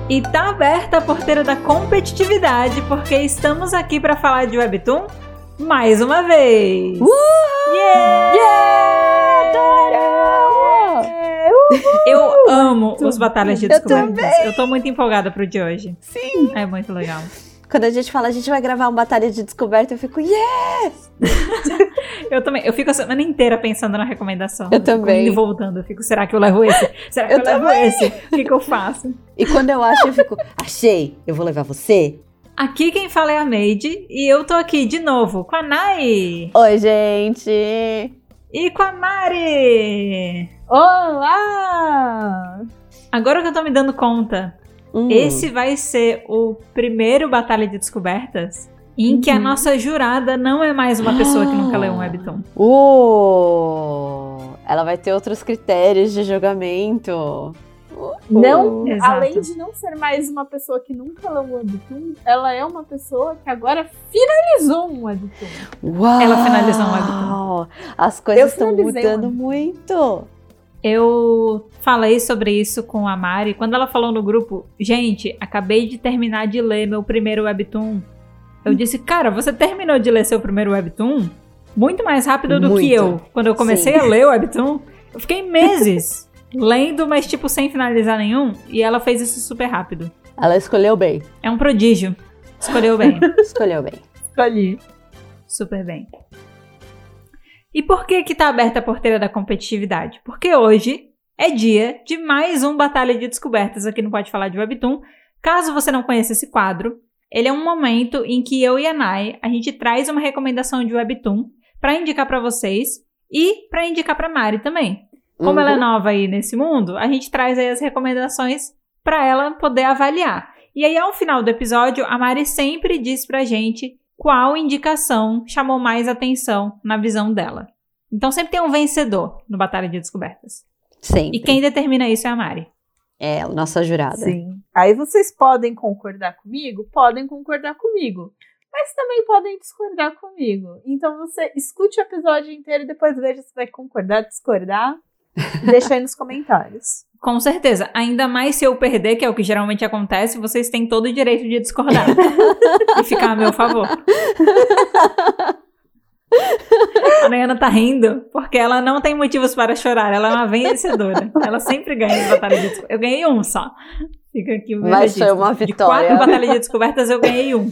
E tá aberta a porteira da competitividade, porque estamos aqui para falar de Webtoon mais uma vez. Yeah! Eu amo os batalhas de descobertas. Eu tô muito empolgada pro de hoje. Sim! É muito legal. Quando a gente fala, a gente vai gravar uma batalha de descoberta, eu fico, yes! Eu também. Eu fico a semana inteira pensando na recomendação. Eu também. Indo e voltando. Eu fico, será que eu levo esse? Será que eu levo esse? O que eu faço? E quando eu acho, eu fico, achei, eu vou levar você? Aqui quem fala é a Made e eu tô aqui de novo com a Nai. Oi, gente! E com a Mari. Olá! Agora que eu tô me dando conta, esse vai ser o primeiro Batalha de Descobertas em que a nossa jurada não é mais uma pessoa que nunca leu um Webtoon. Ela vai ter outros critérios de julgamento. Não, Exato. além de não ser mais uma pessoa que nunca leu um Webtoon, ela é uma pessoa que agora finalizou um Webtoon. Uau! Ela finalizou um Webtoon. As coisas estão finalizei mudando muito. Eu falei sobre isso com a Mari quando ela falou no grupo, gente, acabei de terminar de ler meu primeiro Webtoon. Eu disse, cara, você terminou de ler seu primeiro Webtoon muito mais rápido do que eu. Quando eu comecei a ler o Webtoon, eu fiquei meses lendo, mas tipo sem finalizar nenhum, e ela fez isso super rápido. Ela escolheu bem. É um prodígio. Escolheu bem. Escolheu bem. Escolhi. Super bem. E por que tá aberta a porteira da competitividade? Porque hoje é dia de mais um Batalha de Descobertas aqui no Pode Falar de Webtoon. Caso você não conheça esse quadro, ele é um momento em que eu e a Nai, a gente traz uma recomendação de Webtoon para indicar para vocês e para indicar para Mari também. Como ela é nova aí nesse mundo, a gente traz aí as recomendações para ela poder avaliar. E aí, ao final do episódio, a Mari sempre diz pra gente qual indicação chamou mais atenção na visão dela. Então sempre tem um vencedor no Batalha de Descobertas. Sempre. E quem determina isso é a Mari. É, a nossa jurada. Sim. Aí vocês podem concordar comigo? Podem concordar comigo. Mas também podem discordar comigo. Então você escute o episódio inteiro e depois veja se vai concordar, discordar. Deixa aí nos comentários. Com certeza. Ainda mais se eu perder, que é o que geralmente acontece, vocês têm todo o direito de discordar. E ficar a meu favor. A Nayana tá rindo porque ela não tem motivos para chorar. Ela é uma vencedora. Ela sempre ganha as batalhas de descobertas. Eu ganhei um só. Fica aqui o meu Mas registro. foi uma vitória. De 4 batalhas de descobertas, eu ganhei um.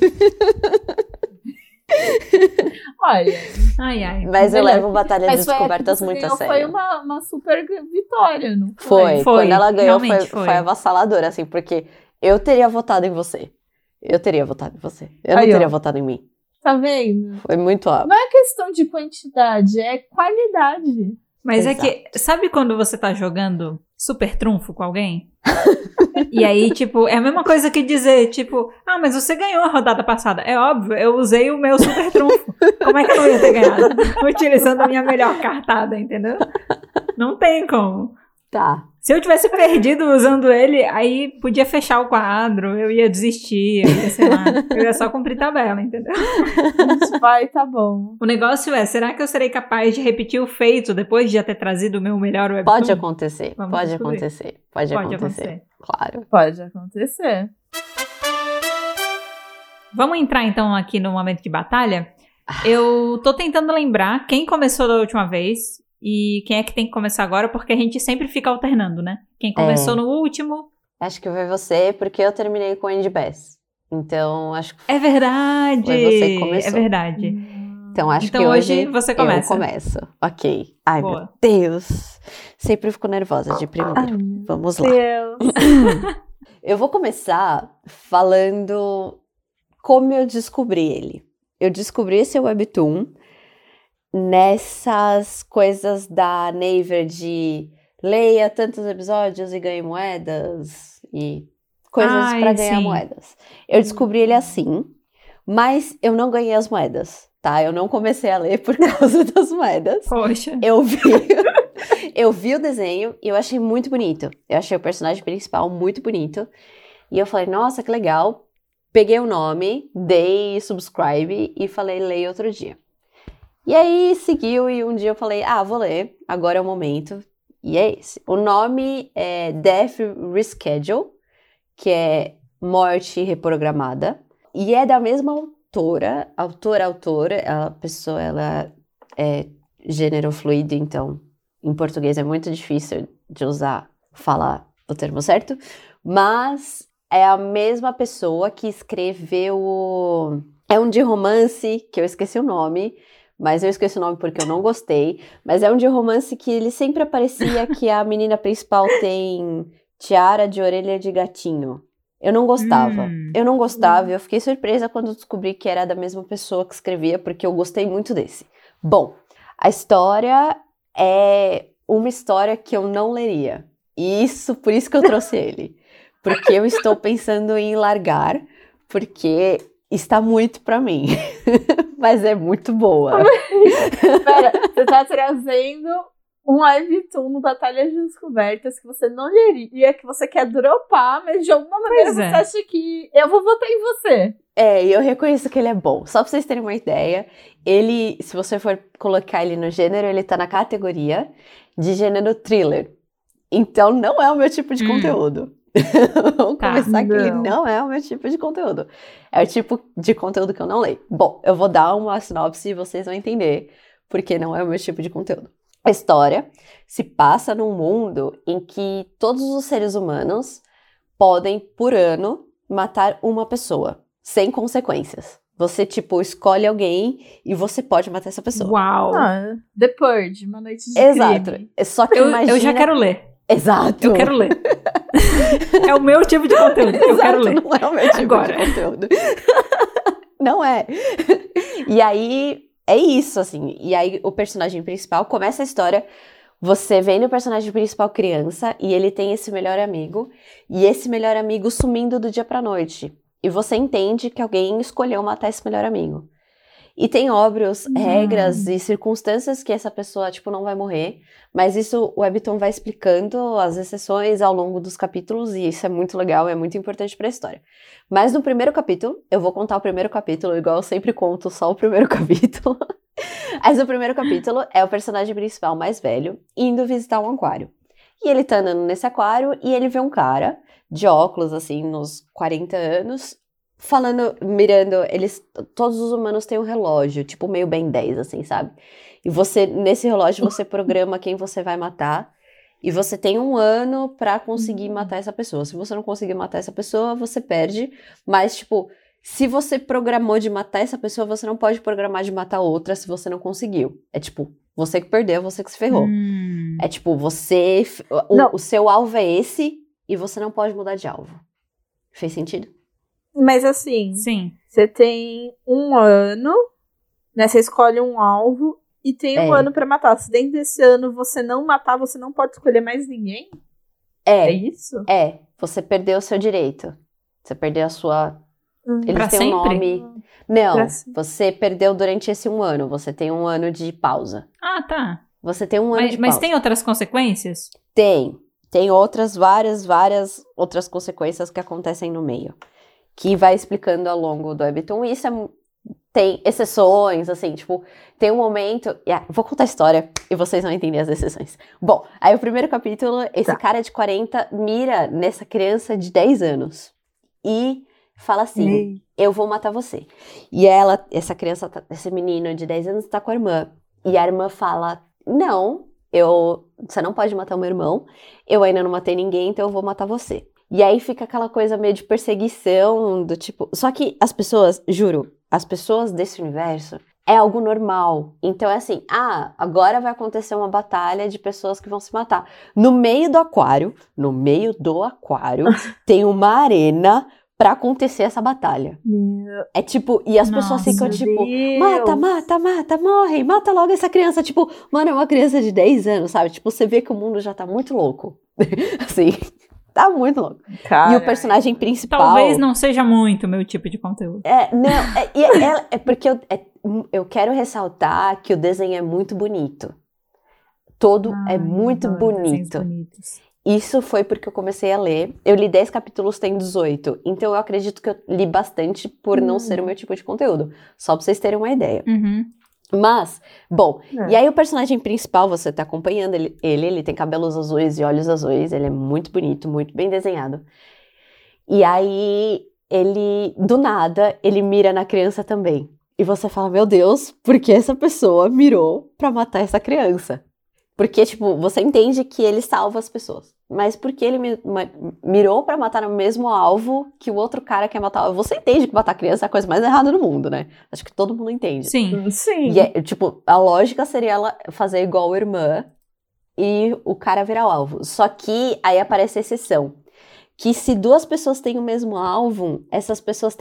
Olha. Ai. Mas eu levo Batalha de Mas foi Descobertas que você muito a ganhou, sério. Foi uma super vitória, não Foi. Foi. Quando ela ganhou, Realmente foi avassaladora, assim, porque eu teria votado em você. Eu teria votado em você. Eu não teria votado em mim. Tá vendo? Foi muito alto. Não é questão de quantidade, é qualidade. Mas Exato. é que, sabe quando você tá jogando super trunfo com alguém? E aí, tipo, é a mesma coisa que dizer, tipo, mas você ganhou a rodada passada. É óbvio, eu usei o meu super trunfo. Como é que eu não ia ter ganhado? Utilizando a minha melhor cartada, entendeu? Não tem como. Tá. Se eu tivesse perdido usando ele, aí podia fechar o quadro, eu ia desistir, eu ia, sei lá, eu ia só cumprir tabela, entendeu? Vai, tá bom. O negócio é, será que eu serei capaz de repetir o feito depois de já ter trazido o meu melhor Webtoon? Pode acontecer. Vamos Pode descobrir. acontecer. Pode acontecer. Claro. Pode acontecer. Vamos entrar então aqui no momento de batalha? Eu tô tentando lembrar quem começou da última vez e quem é que tem que começar agora, porque a gente sempre fica alternando, né? Quem começou no último... Acho que foi você, porque eu terminei com o Andy Bass. Então, acho que É verdade! foi você que começou. É verdade. Então, acho Então que hoje você começa. Eu começo. Ok. Ai, Boa. meu Deus. Sempre fico nervosa de primeiro. Vamos lá. Deus. Eu vou começar falando como eu descobri ele. Eu descobri esse Webtoon nessas coisas da Naver de leia tantos episódios e ganhe moedas e coisas pra ganhar moedas. Eu descobri ele assim, mas eu não ganhei as moedas, tá? Eu não comecei a ler por causa das moedas. Poxa. Eu vi o desenho e eu achei muito bonito. Eu achei o personagem principal muito bonito. E eu falei, nossa, que legal. Peguei o nome, dei subscribe e falei, leia outro dia. E aí seguiu e um dia eu falei, vou ler, agora é o momento. E é esse. O nome é Death Reschedule, que é Morte Reprogramada. E é da mesma autora. A pessoa, ela é gênero fluido, então em português é muito difícil de falar o termo certo. Mas é a mesma pessoa que escreveu... É um de romance, que eu esqueci o nome, mas eu esqueci o nome porque eu não gostei. Mas é um de romance que ele sempre aparecia que a menina principal tem tiara de orelha de gatinho. Eu não gostava. Eu fiquei surpresa quando descobri que era da mesma pessoa que escrevia, porque eu gostei muito desse. Bom, a história é uma história que eu não leria. E por isso que eu trouxe ele. Porque eu estou pensando em largar, porque está muito pra mim. Mas é muito boa. Pera, você tá trazendo um webtoon no Batalha de Descobertas que você não leria, que você quer dropar, mas de alguma maneira você acha que eu vou votar em você. E eu reconheço que ele é bom. Só pra vocês terem uma ideia, ele, se você for colocar ele no gênero, ele tá na categoria de gênero thriller. Então não é o meu tipo de conteúdo. Vamos começar que ele não é o meu tipo de conteúdo. É o tipo de conteúdo que eu não leio. Bom, eu vou dar uma sinopse e vocês vão entender porque não é o meu tipo de conteúdo. A história se passa num mundo em que todos os seres humanos podem, por ano, matar uma pessoa, sem consequências. Você, escolhe alguém e você pode matar essa pessoa. Uau! The Purge, Uma Noite de Exato. Crime. Só que imagina... Eu já quero ler. Exato. Eu quero ler. É o meu tipo de conteúdo. Eu quero ler. Não é o meu tipo de conteúdo. Não é. E aí, é isso, assim. E aí, o personagem principal começa a história... Você vendo o personagem principal criança e ele tem esse melhor amigo. E esse melhor amigo sumindo do dia pra noite. E você entende que alguém escolheu matar esse melhor amigo. E tem, óbvio, regras e circunstâncias que essa pessoa, não vai morrer. Mas isso o webtoon vai explicando as exceções ao longo dos capítulos. E isso é muito legal, é muito importante pra história. Mas no primeiro capítulo, eu vou contar o primeiro capítulo, igual eu sempre conto só o primeiro capítulo. Mas o primeiro capítulo é o personagem principal mais velho indo visitar um aquário. E ele tá andando nesse aquário e ele vê um cara de óculos, assim, nos 40 anos, mirando, todos os humanos têm um relógio, meio Ben 10, assim, sabe? E nesse relógio, você programa quem você vai matar, e você tem 1 ano pra conseguir matar essa pessoa. Se você não conseguir matar essa pessoa, você perde, mas, se você programou de matar essa pessoa, você não pode programar de matar outra se você não conseguiu. É você que perdeu, você que se ferrou. É você... O seu alvo é esse, e você não pode mudar de alvo. Fez sentido? Mas assim, sim. Você tem 1 ano, né? Você escolhe um alvo e tem 1 ano pra matar. Se dentro desse ano você não matar, você não pode escolher mais ninguém? É isso? Você perdeu o seu direito. Você perdeu a sua... Eles pra têm sempre? um nome... Não, você perdeu durante esse 1 ano. Você tem 1 ano de pausa. Ah, tá. Você tem 1 ano de pausa. Mas tem outras consequências? Tem várias outras consequências que acontecem no meio. Que vai explicando ao longo do webtoon. E isso tem exceções, assim, tem um momento... Vou contar a história e vocês vão entender as exceções. Bom, aí o primeiro capítulo, esse cara de 40 mira nessa criança de 10 anos. E fala assim, eu vou matar você. E essa criança, esse menino de 10 anos tá com a irmã. E a irmã fala, não, você não pode matar o meu irmão. Eu ainda não matei ninguém, então eu vou matar você. E aí fica aquela coisa meio de perseguição, do Só que as pessoas, juro, as pessoas desse universo é algo normal. Então é assim, agora vai acontecer uma batalha de pessoas que vão se matar. No meio do aquário, tem uma arena pra acontecer essa batalha. E as pessoas ficam mata, morre, mata logo essa criança. Mano, é uma criança de 10 anos, sabe? Você vê que o mundo já tá muito louco. Assim... Tá muito louco. Cara, e o personagem principal... Talvez não seja muito o meu tipo de conteúdo. É porque eu quero ressaltar que o desenho é muito bonito. É muito bonito. Isso foi porque eu comecei a ler. Eu li 10 capítulos, tem 18. Então eu acredito que eu li bastante por não ser o meu tipo de conteúdo. Só pra vocês terem uma ideia. Mas, bom, e aí o personagem principal, você tá acompanhando ele tem cabelos azuis e olhos azuis, ele é muito bonito, muito bem desenhado. E aí, ele, do nada, ele mira na criança também. E você fala, meu Deus, por que essa pessoa mirou pra matar essa criança? Porque, tipo, você entende que ele salva as pessoas. Mas por que ele mirou pra matar no mesmo alvo que o outro cara quer matar? Você entende que matar criança é a coisa mais errada do mundo, né? Acho que todo mundo entende. Sim. Sim. E, tipo, a lógica seria ela fazer igual a irmã e o cara virar o alvo. Só que aí aparece a exceção. Que se duas pessoas têm o mesmo alvo, essas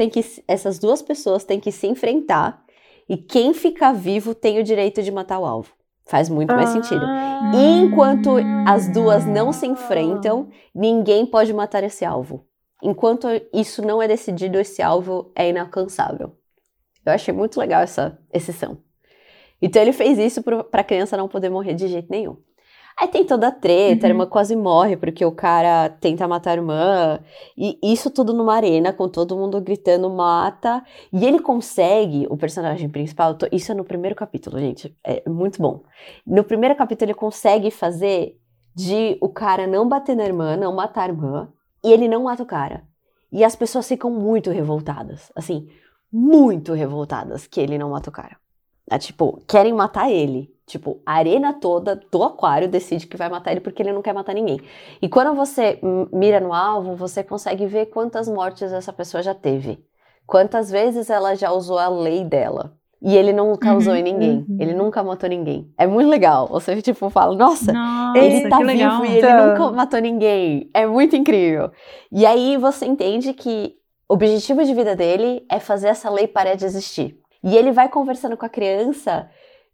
duas pessoas têm que se enfrentar e quem ficar vivo tem o direito de matar o alvo. Faz muito mais sentido. E enquanto as duas não se enfrentam, ninguém pode matar esse alvo. Enquanto isso não é decidido, esse alvo é inalcançável. Eu achei muito legal essa exceção. Então ele fez isso pra criança não poder morrer de jeito nenhum. Aí tem toda a treta, a irmã quase morre porque o cara tenta matar a irmã. E isso tudo numa arena, com todo mundo gritando, mata. E ele consegue, o personagem principal, isso é no primeiro capítulo, gente, é muito bom. No primeiro capítulo ele consegue fazer de o cara não bater na irmã, não matar a irmã, e ele não mata o cara. E as pessoas ficam muito revoltadas, assim, muito revoltadas que ele não mata o cara. É, tipo, querem matar ele. Tipo, a arena toda do aquário decide que vai matar ele porque ele não quer matar ninguém. E quando você mira no alvo, você consegue ver quantas mortes essa pessoa já teve. Quantas vezes ela já usou a lei dela. E ele nunca usou em ninguém. Ele nunca matou ninguém. É muito legal. Você, tipo, fala, nossa ele tá vivo e ele nunca matou ninguém. É muito incrível. E aí você entende que o objetivo de vida dele é fazer essa lei parar de existir. E ele vai conversando com a criança...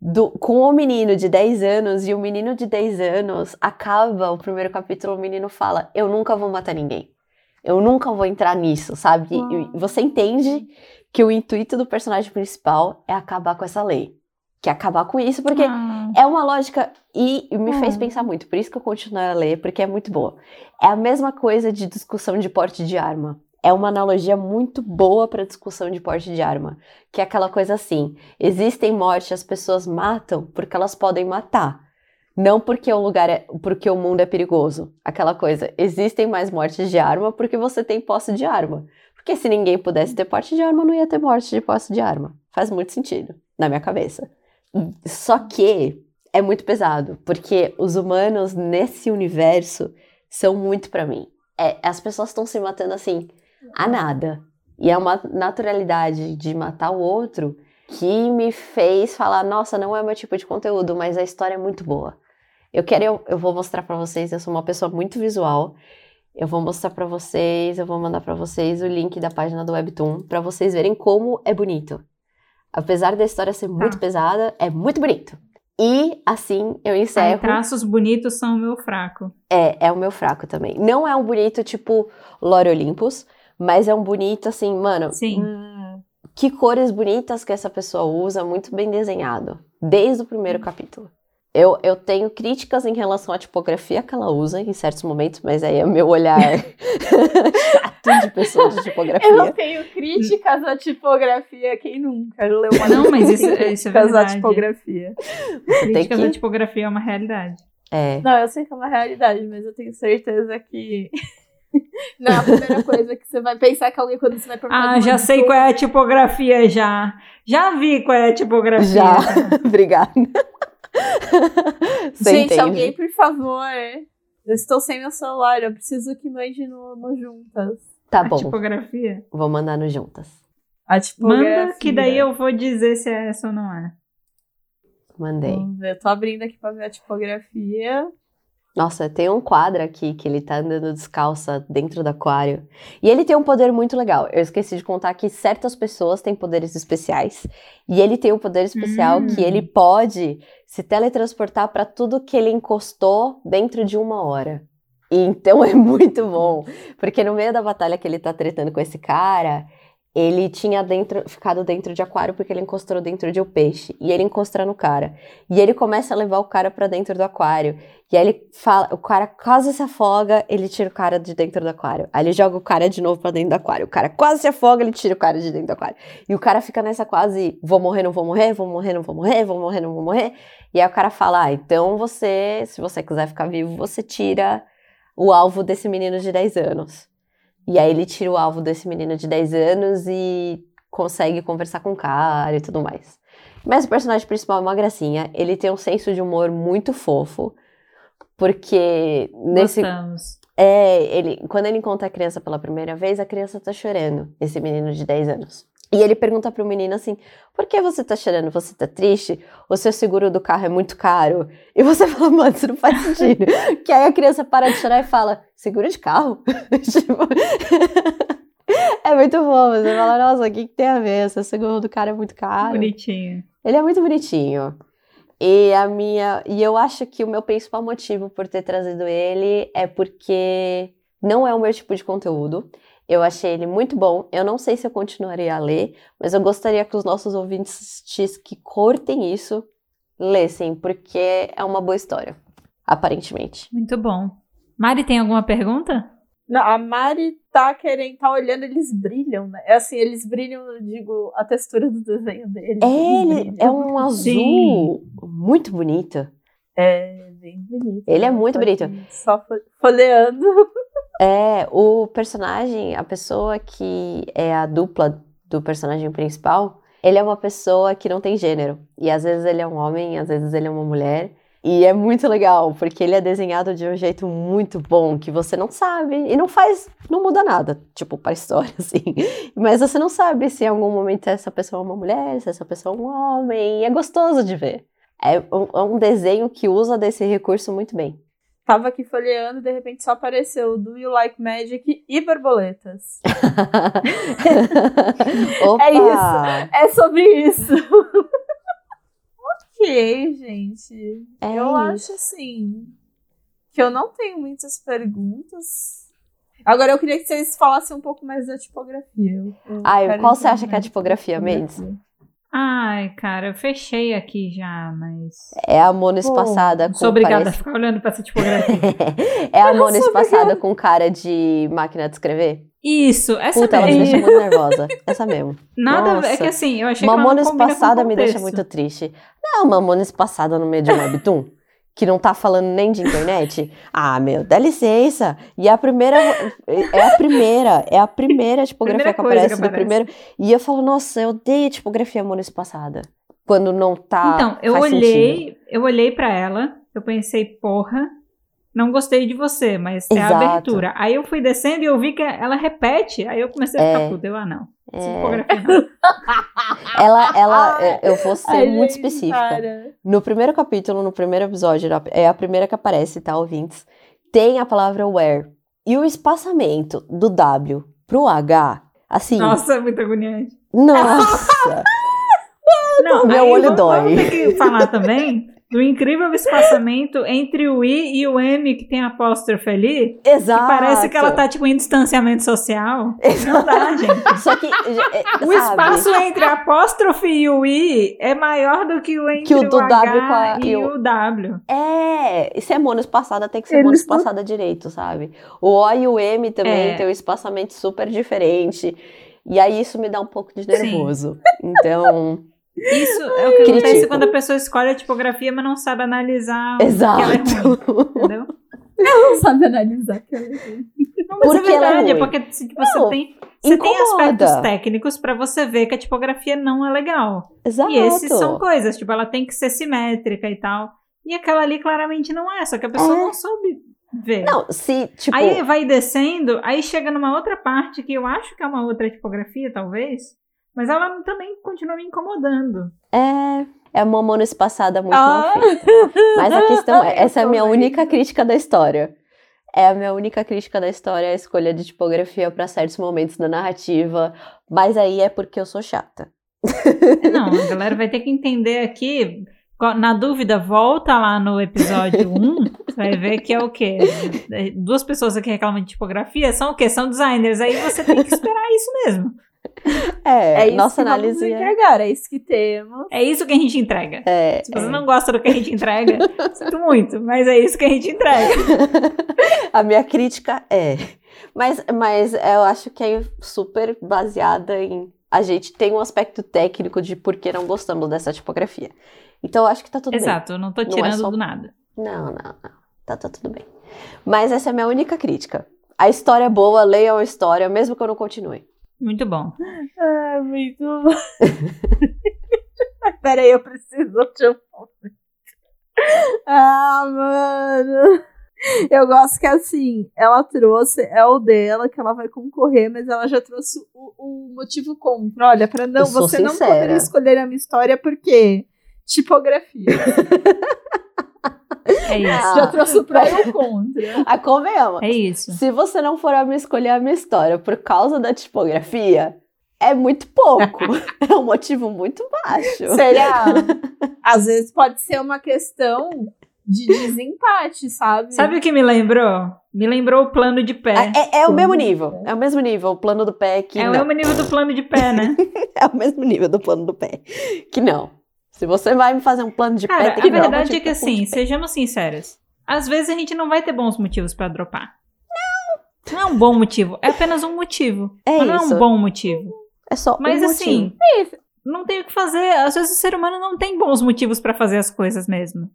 com o menino de 10 anos, e o menino de 10 anos acaba o primeiro capítulo, o menino fala, eu nunca vou matar ninguém, eu nunca vou entrar nisso, sabe? E você entende que o intuito do personagem principal é acabar com essa lei, que é acabar com isso, porque é uma lógica, e me fez pensar muito, por isso que eu continuei a ler, porque é muito boa. É a mesma coisa de discussão de porte de arma. É uma analogia muito boa para discussão de porte de arma, que é aquela coisa assim, existem mortes, as pessoas matam porque elas podem matar, não porque porque o mundo é perigoso. Aquela coisa, existem mais mortes de arma porque você tem posse de arma. Porque se ninguém pudesse ter porte de arma, não ia ter morte de posse de arma. Faz muito sentido, na minha cabeça. Só que é muito pesado, porque os humanos nesse universo são muito pra mim. As pessoas estão se matando assim... a nada. E é uma naturalidade de matar o outro que me fez falar, nossa, não é o meu tipo de conteúdo, mas a história é muito boa. Eu vou mostrar pra vocês, eu sou uma pessoa muito visual, eu vou mostrar pra vocês, eu vou mandar pra vocês o link da página do Webtoon, pra vocês verem como é bonito. Apesar da história ser muito pesada, é muito bonito. E assim eu encerro. Traços bonitos são o meu fraco. É o meu fraco também. Não é um bonito tipo Lore Olympus, mas é um bonito, assim, mano... Sim. Que cores bonitas que essa pessoa usa, muito bem desenhado. Desde o primeiro capítulo. Eu tenho críticas em relação à tipografia que ela usa em certos momentos, mas aí é o meu olhar chato de pessoa de tipografia. Eu tenho críticas à tipografia, quem nunca leu uma Não, mas isso é verdade. à tipografia. Críticas à tipografia é uma realidade. Não, eu sei que é uma realidade, mas eu tenho certeza que... não é a primeira coisa que você vai pensar que alguém quando você vai perguntar. Já sei qual é a tipografia, já. Já vi qual é a tipografia. Já, obrigada. Gente, alguém, por favor. Eu estou sem meu celular, eu preciso que mande no Juntas. Tá bom. A tipografia? Vou mandar no Juntas. A tipografia. Manda, que daí eu vou dizer se é essa ou não é. Mandei. Vamos ver, eu tô abrindo aqui pra ver a tipografia. Nossa, tem um quadro aqui que ele tá andando descalça dentro do aquário. E ele tem um poder muito legal. Eu esqueci de contar que certas pessoas têm poderes especiais. E ele tem um poder especial que ele pode se teletransportar pra tudo que ele encostou dentro de 1 hora. E então é muito bom. Porque no meio da batalha que ele tá tretando com esse cara... ele tinha ficado dentro de aquário porque ele encostou dentro de um peixe. E ele encosta no cara. E ele começa a levar o cara pra dentro do aquário. E aí ele fala, o cara quase se afoga, ele tira o cara de dentro do aquário. Aí ele joga o cara de novo pra dentro do aquário. O cara quase se afoga, ele tira o cara de dentro do aquário. E o cara fica nessa quase, vou morrer, não vou morrer, vou morrer, não vou morrer, vou morrer, não vou morrer. E aí o cara fala, então você, se você quiser ficar vivo, você tira o alvo desse menino de 10 anos. E aí ele tira o alvo desse menino de 10 anos e consegue conversar com o cara e tudo mais. Mas o personagem principal é uma gracinha. Ele tem um senso de humor muito fofo. Porque Gostamos. quando ele encontra a criança pela primeira vez, a criança tá chorando, esse menino de 10 anos. E ele pergunta pro menino assim, por que você tá chorando? Você tá triste? O seu seguro do carro é muito caro? E você fala, mano, isso não faz sentido. Que aí a criança para de chorar e fala, seguro de carro? Tipo, é muito bom, você fala, nossa, o que tem a ver? O seu seguro do carro é muito caro. Bonitinho. Ele é muito bonitinho. E eu acho que o meu principal motivo por ter trazido ele é porque não é o meu tipo de conteúdo. Eu achei ele muito bom. Eu não sei se eu continuaria a ler, mas eu gostaria que os nossos ouvintes que curtem isso lessem, porque é uma boa história, aparentemente. Muito bom. Mari, tem alguma pergunta? Não, a Mari tá olhando, eles brilham, né? É assim, eles brilham, eu digo, a textura do desenho deles. Ele é um azul Sim. muito bonito. É, bem bonito. Ele é muito bonito. Só folheando. O personagem, a pessoa que é a dupla do personagem principal, ele é uma pessoa que não tem gênero. E às vezes ele é um homem, às vezes ele é uma mulher. E é muito legal, porque ele é desenhado de um jeito muito bom, que você não sabe, e não muda nada, tipo, pra história, assim. Mas você não sabe se em algum momento essa pessoa é uma mulher, se essa pessoa é um homem, e é gostoso de ver. É um desenho que usa desse recurso muito bem. Tava aqui folheando, de repente só apareceu Do You Like Magic e borboletas. Opa! É isso, é sobre isso. Ok, gente. Eu acho assim que eu não tenho muitas perguntas. Agora eu queria que vocês falassem um pouco mais da tipografia. Qual você acha que é a tipografia, Mendes? Ai, cara, eu fechei aqui já, mas... É a Mona Espaçada com... Sou obrigada a ficar olhando pra essa tipografia. É a Mona Espaçada com cara de máquina de escrever? Isso, essa Puta, ela me deixa muito nervosa. Essa mesmo. Nada, Nossa. é que assim, eu achei que ela Mamona não combina com o Espaçada me deixa contexto. muito triste. Não, Mamona Espaçada no meio de um webtoon, que não tá falando nem de internet. Ah, meu, dá licença. E é a primeira tipografia que aparece no primeiro. E eu falo, nossa, eu odeio a tipografia Mamona Espaçada. Quando não tá. Então, eu olhei pra ela, eu pensei, porra, não gostei de você, mas é a Exato. abertura. Aí eu fui descendo e eu vi que ela repete, aí eu comecei a ficar puta. Não. Tipografia não. Eu vou ser muito específica. Cara. No primeiro capítulo, no primeiro episódio, é a primeira que aparece, tá, ouvintes? Tem a palavra where. E o espaçamento do W pro H, assim... Nossa, é muito agoniante. Nossa! Não, meu aí olho dói. Vamos ter que falar também do incrível espaçamento entre o I e o M, que tem apóstrofe ali. Exato! Que parece que ela tá, tipo, em distanciamento social. Exato. Não dá, gente. Só que, O espaço entre a apóstrofe e o I é maior do que o entre que o do H W e o W. E se é monoespaçada, tem que ser monoespaçada direito, sabe? O O e o M também tem um espaçamento super diferente. E aí isso me dá um pouco de nervoso. Então... Isso é o que acontece quando a pessoa escolhe a tipografia, mas não sabe analisar Exato. que ela é ruim, entendeu? Não sabe analisar que ela é ruim. Não, mas Porque é verdade, ela é ruim. porque você tem aspectos técnicos pra você ver que a tipografia não é legal. Exato. E esses são coisas, tipo, ela tem que ser simétrica e tal. E aquela ali claramente não é, só que a pessoa não soube ver. Não, se, tipo... Aí vai descendo, aí chega numa outra parte que eu acho que é uma outra tipografia, talvez, mas ela também continua me incomodando. É uma monoespaçada muito mal feita. Mas a questão essa é a minha única crítica da história. É a minha única crítica da história, a escolha de tipografia para certos momentos da narrativa. Mas aí é porque eu sou chata. Não, a galera vai ter que entender aqui. Na dúvida, volta lá no episódio 1, você vai ver que é o quê? 2 pessoas aqui reclamam de tipografia, são o quê? São designers. Aí você tem que esperar isso mesmo. É isso nossa que análise vamos entregar, é isso que temos. É isso que a gente entrega. Se você não gosta do que a gente entrega, sinto muito, mas é isso que a gente entrega. A minha crítica Mas eu acho que é super baseada em... A gente tem um aspecto técnico de por que não gostamos dessa tipografia. Então eu acho que tá tudo bem. Exato, eu não tô tirando do nada. Não. Tá tudo bem. Mas essa é a minha única crítica. A história é boa, leiam a história, mesmo que eu não continue. Muito bom. Ah, muito bom. Peraí, eu preciso de um momento. Ah, mano. Eu gosto que, assim, ela trouxe, é o dela, que ela vai concorrer, mas ela já trouxe o motivo contra. Olha, pra não, você não poderia escolher a minha história porque tipografia. É isso. Já trouxe o pró e o contra. Ah, convenhamos. É isso. Se você não for a me escolher a minha história por causa da tipografia, é muito pouco. É um motivo muito baixo. Será? Às vezes pode ser uma questão de desempate, sabe? Sabe o que me lembrou? Me lembrou o plano de pé. É o mesmo nível. É o mesmo nível. O plano do pé que É o não. mesmo nível do plano de pé, né? É o mesmo nível do plano do pé. Que não. Se você vai me fazer um plano de Cara, pé, tem que a dar um verdade é motivo que, pro plano assim, de pé. sejamos sinceros. Às vezes a gente não vai ter bons motivos pra dropar. Não é um bom motivo. É apenas um motivo. É Mas não é isso. um bom motivo. É só Mas um assim, motivo. não tem o que fazer. Às vezes o ser humano não tem bons motivos pra fazer as coisas mesmo.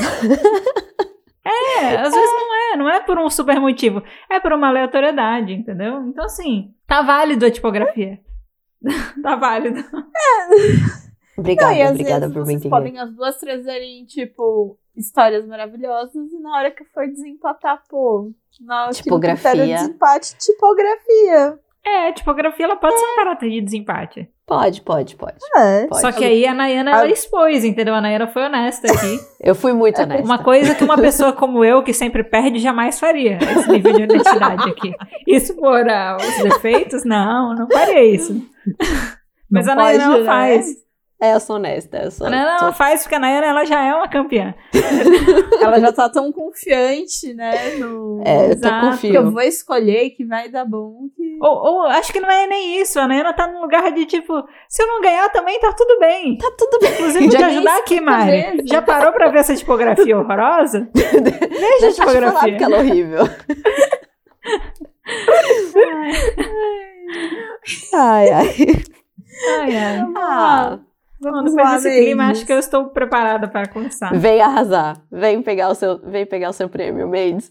Às vezes não é por um super motivo. É por uma aleatoriedade, entendeu? Então assim, tá válido a tipografia. Tá válido. Obrigada, E às obrigada vezes por me vocês entender. podem as duas trazerem, tipo, histórias maravilhosas e na hora que for desempatar, pô, na Tipografia. critério de desempate, tipografia. Tipografia ela pode ser um caráter de desempate. Pode. É. Pode. Só que aí a Nayana, ela expôs, entendeu? A Nayana foi honesta aqui. Eu fui muito honesta. Uma coisa que uma pessoa como eu, que sempre perde, jamais faria. Esse nível de honestidade aqui. Expor os defeitos? Não faria isso. Mas a Nayana pode, ela faz. né? Eu sou honesta. A Nayana ela faz porque a Nayana ela já é uma campeã. Ela já tá tão confiante, né? No... É, eu tô Exato. que eu confio. vou escolher que vai dar bom. Que... Ou acho que não é nem isso. A Nayana tá num lugar de tipo, se eu não ganhar também tá tudo bem. Tá tudo bem. Inclusive, Já te ganhei ajudar aqui, 5 Mari. vezes. Já parou pra ver essa tipografia horrorosa? Veja a Deixa eu te falar tipografia. porque ela é horrível. Ai. Ai. Ah, Bom, Vamos depois lá, desse Neide. clima, acho que eu estou preparada para começar. vem arrasar. Vem pegar o seu prêmio, Maids.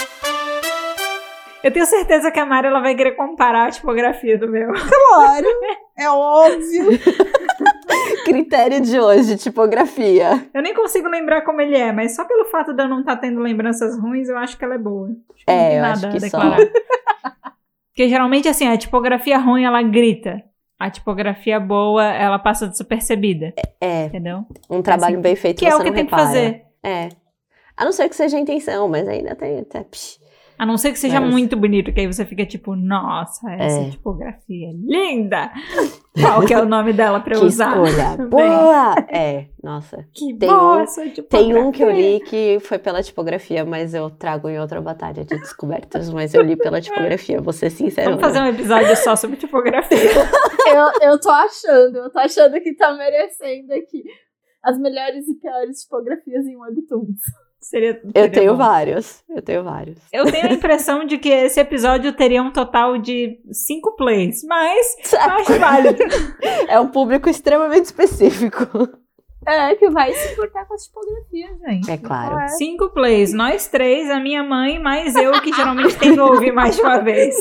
Eu tenho certeza que a Mari ela vai querer comparar a tipografia do meu. Claro, é óbvio. Critério de hoje, tipografia. Eu nem consigo lembrar como ele é, mas só pelo fato de eu não estar tendo lembranças ruins, eu acho que ela é boa. Acho que não tem eu nada acho a que declarar. Porque geralmente, assim, a tipografia ruim, ela grita. A tipografia boa, ela passa despercebida. É, Entendeu? um trabalho Assim, bem feito, Que é você o que não tem que repara. fazer. É. A não ser que seja a intenção, mas ainda tem... A não ser que seja Mas- muito bonito, que aí você fica tipo, nossa, essa É. tipografia é linda! Qual que é o nome dela pra eu Que usar? escolha Também. boa! É, nossa. Que Tem boa um- essa tipografia! Tem um que eu li que foi pela tipografia, mas eu trago em outra batalha de descobertas, mas eu li pela tipografia, vou ser sincera. Vamos fazer um episódio só sobre tipografia. Eu tô achando que tá merecendo aqui as melhores e piores tipografias em Webtoons. Seria Eu tenho bom. vários. Eu tenho a impressão de que esse episódio teria um total de 5 plays, mas eu acho válido. É um público extremamente específico. É, que vai se importar com as tipografias, gente. É claro. É. 5 plays, nós 3, a minha mãe, mais eu, que geralmente tem que ouvir mais de uma vez.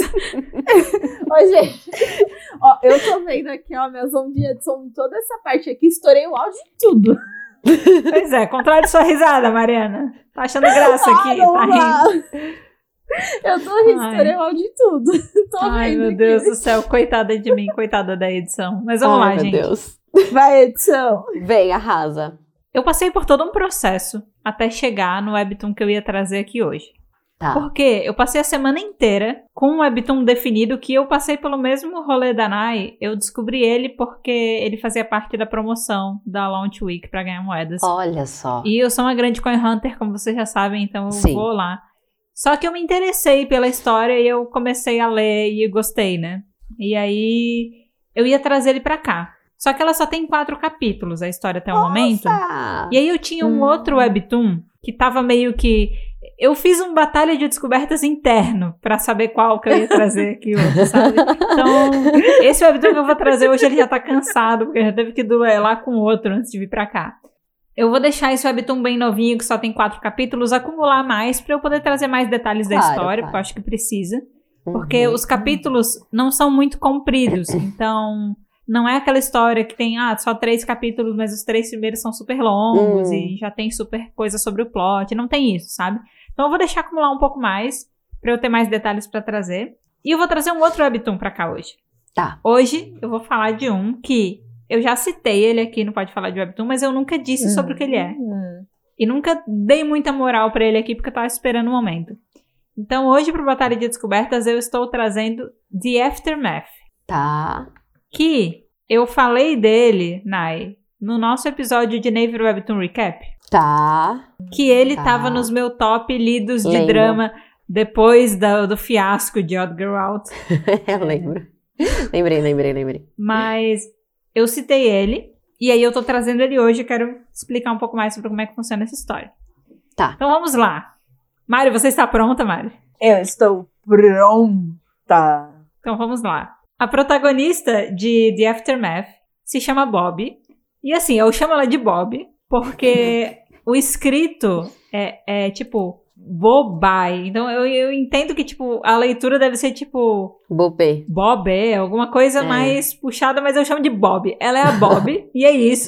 Ó, gente, ó, eu tô vendo aqui, ó, minha zombinha de som em toda essa parte aqui, estourei o áudio de tudo. Pois é, contrário de sua risada, Mariana. Tá achando graça aqui, não tá vá. rindo. Eu tô rindo, Ai. estourei o áudio de tudo. Tô Ai, vendo meu aqui. Deus do céu, coitada de mim, coitada da edição. Mas vamos lá, Ai, meu gente. Deus. Vai, edição. Vem, arrasa. Eu passei por todo um processo até chegar no webtoon que eu ia trazer aqui hoje. Tá. Porque eu passei a semana inteira com um webtoon definido que eu passei pelo mesmo rolê da Nai. Eu descobri ele porque ele fazia parte da promoção da Launch Week pra ganhar moedas. Olha só. E eu sou uma grande coin hunter, como vocês já sabem, então eu Sim. vou lá. Só que eu me interessei pela história e eu comecei a ler e gostei, né? E aí eu ia trazer ele pra cá. Só que ela só tem 4 capítulos, a história até o momento. Nossa! E aí eu tinha um outro webtoon que tava meio que... Eu fiz um batalha de descobertas interno pra saber qual que eu ia trazer aqui hoje, sabe? Então, esse webtoon que eu vou trazer hoje, ele já tá cansado, porque já teve que duelar com outro antes de vir pra cá. Eu vou deixar esse webtoon bem novinho, que só tem 4 capítulos, acumular mais pra eu poder trazer mais detalhes da Claro, história, claro. porque eu acho que precisa. Porque os capítulos não são muito compridos. Então, não é aquela história que tem só 3 capítulos, mas os 3 primeiros são super longos e já tem super coisa sobre o plot. Não tem isso, sabe? Então, eu vou deixar acumular um pouco mais, pra eu ter mais detalhes pra trazer. E eu vou trazer um outro webtoon pra cá hoje. Tá. Hoje, eu vou falar de um que eu já citei ele aqui no Pode Falar de Webtoon, mas eu nunca disse sobre o que ele é. E nunca dei muita moral pra ele aqui, porque eu tava esperando o momento. Então, hoje, pro Batalha de Descobertas, eu estou trazendo The Aftermath. Tá. Que eu falei dele, Nai, no nosso episódio de Naver Webtoon Recap. Tá. Que ele tava nos meus top lidos de Lembro. drama depois do fiasco de Odd Girl Out. Eu lembro. Lembrei. Mas eu citei ele, e aí eu tô trazendo ele hoje e quero explicar um pouco mais sobre como é que funciona essa história. Tá. Então vamos lá. Mari, você está pronta, Mari? Eu estou pronta. Então vamos lá. A protagonista de The Aftermath se chama Bob. E assim, eu chamo ela de Bob porque o escrito é tipo Bobai. Então eu entendo que tipo a leitura deve ser tipo Bobê. Bob, alguma coisa mais puxada, mas eu chamo de Bob. Ela é a Bob e é isso.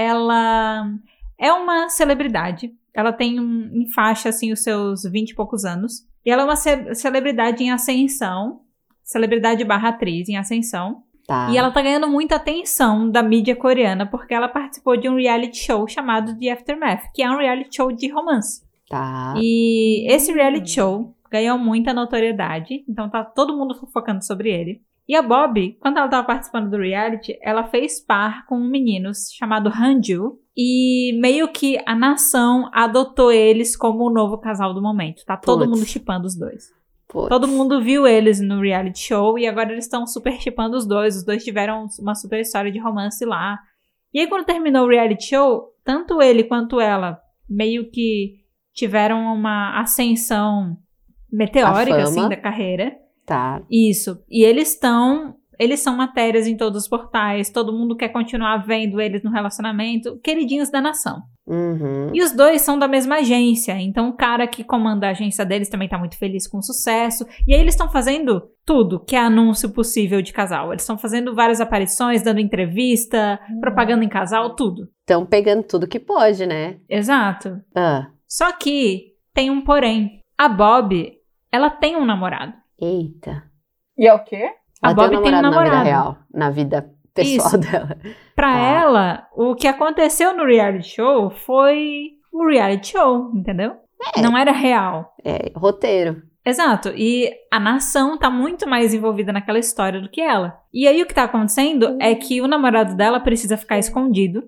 Ela é uma celebridade. Ela tem em faixa assim os seus 20 e poucos anos. E ela é uma celebridade em ascensão. Celebridade / atriz em ascensão. Tá. E ela tá ganhando muita atenção da mídia coreana porque ela participou de um reality show chamado The Aftermath, que é um reality show de romance. Tá. E esse reality show ganhou muita notoriedade, então tá todo mundo fofocando sobre ele. E a Bob, quando ela tava participando do reality, ela fez par com um menino chamado Hanju, e meio que a nação adotou eles como o novo casal do momento. Tá todo mundo shippando os dois. Todo mundo viu eles no reality show e agora eles estão super shippando os dois. Os dois tiveram uma super história de romance lá. E aí quando terminou o reality show, tanto ele quanto ela meio que tiveram uma ascensão meteórica assim da carreira. Tá. Isso. E eles são matérias em todos os portais, todo mundo quer continuar vendo eles no relacionamento, queridinhos da nação. E os dois são da mesma agência, então o cara que comanda a agência deles também tá muito feliz com o sucesso. E aí eles estão fazendo tudo que é anúncio possível de casal. Eles estão fazendo várias aparições, dando entrevista, propaganda em casal, tudo. Estão pegando tudo que pode, né? Exato. Só que tem um porém. A Bob, ela tem um namorado. Eita. E é o quê? A Bob tem um namorado. Na vida real, na vida pessoal dela. Pra ela, o que aconteceu no reality show foi o reality show, entendeu? Não era real. É, roteiro. Exato. E a nação tá muito mais envolvida naquela história do que ela. E aí o que tá acontecendo é que o namorado dela precisa ficar escondido.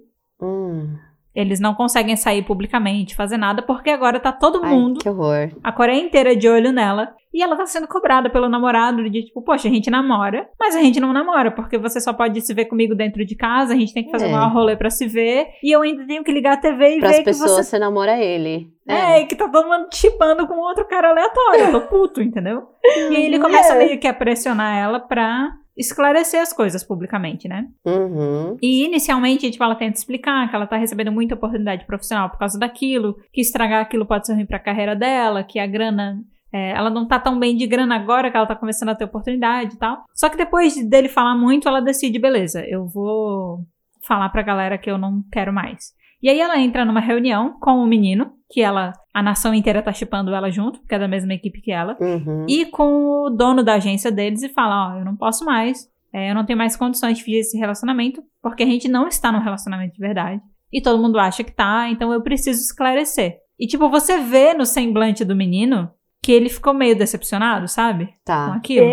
Eles não conseguem sair publicamente, fazer nada, porque agora tá todo mundo, que horror, a Coreia inteira de olho nela, e ela tá sendo cobrada pelo namorado de tipo, poxa, a gente namora, mas a gente não namora, porque você só pode se ver comigo dentro de casa, a gente tem que fazer um maior rolê pra se ver, e eu ainda tenho que ligar a TV e ver que pessoas você namora ele. E que tá todo mundo chipando com outro cara aleatório, eu tô puto, entendeu? E aí ele começa meio que a pressionar ela pra esclarecer as coisas publicamente, né? E inicialmente, tipo, ela tenta explicar que ela tá recebendo muita oportunidade profissional por causa daquilo, que estragar aquilo pode ser ruim pra carreira dela, que a grana, ela não tá tão bem de grana agora, que ela tá começando a ter oportunidade e tal. Só que depois dele falar muito, ela decide, beleza, eu vou falar pra galera que eu não quero mais. E aí ela entra numa reunião com o menino, que a nação inteira tá shippando ela junto, porque é da mesma equipe que ela, e com o dono da agência deles e fala, eu não posso mais, eu não tenho mais condições de fingir esse relacionamento, porque a gente não está num relacionamento de verdade. E todo mundo acha que tá, então eu preciso esclarecer. E tipo, você vê no semblante do menino que ele ficou meio decepcionado, sabe? Tá. Com aquilo.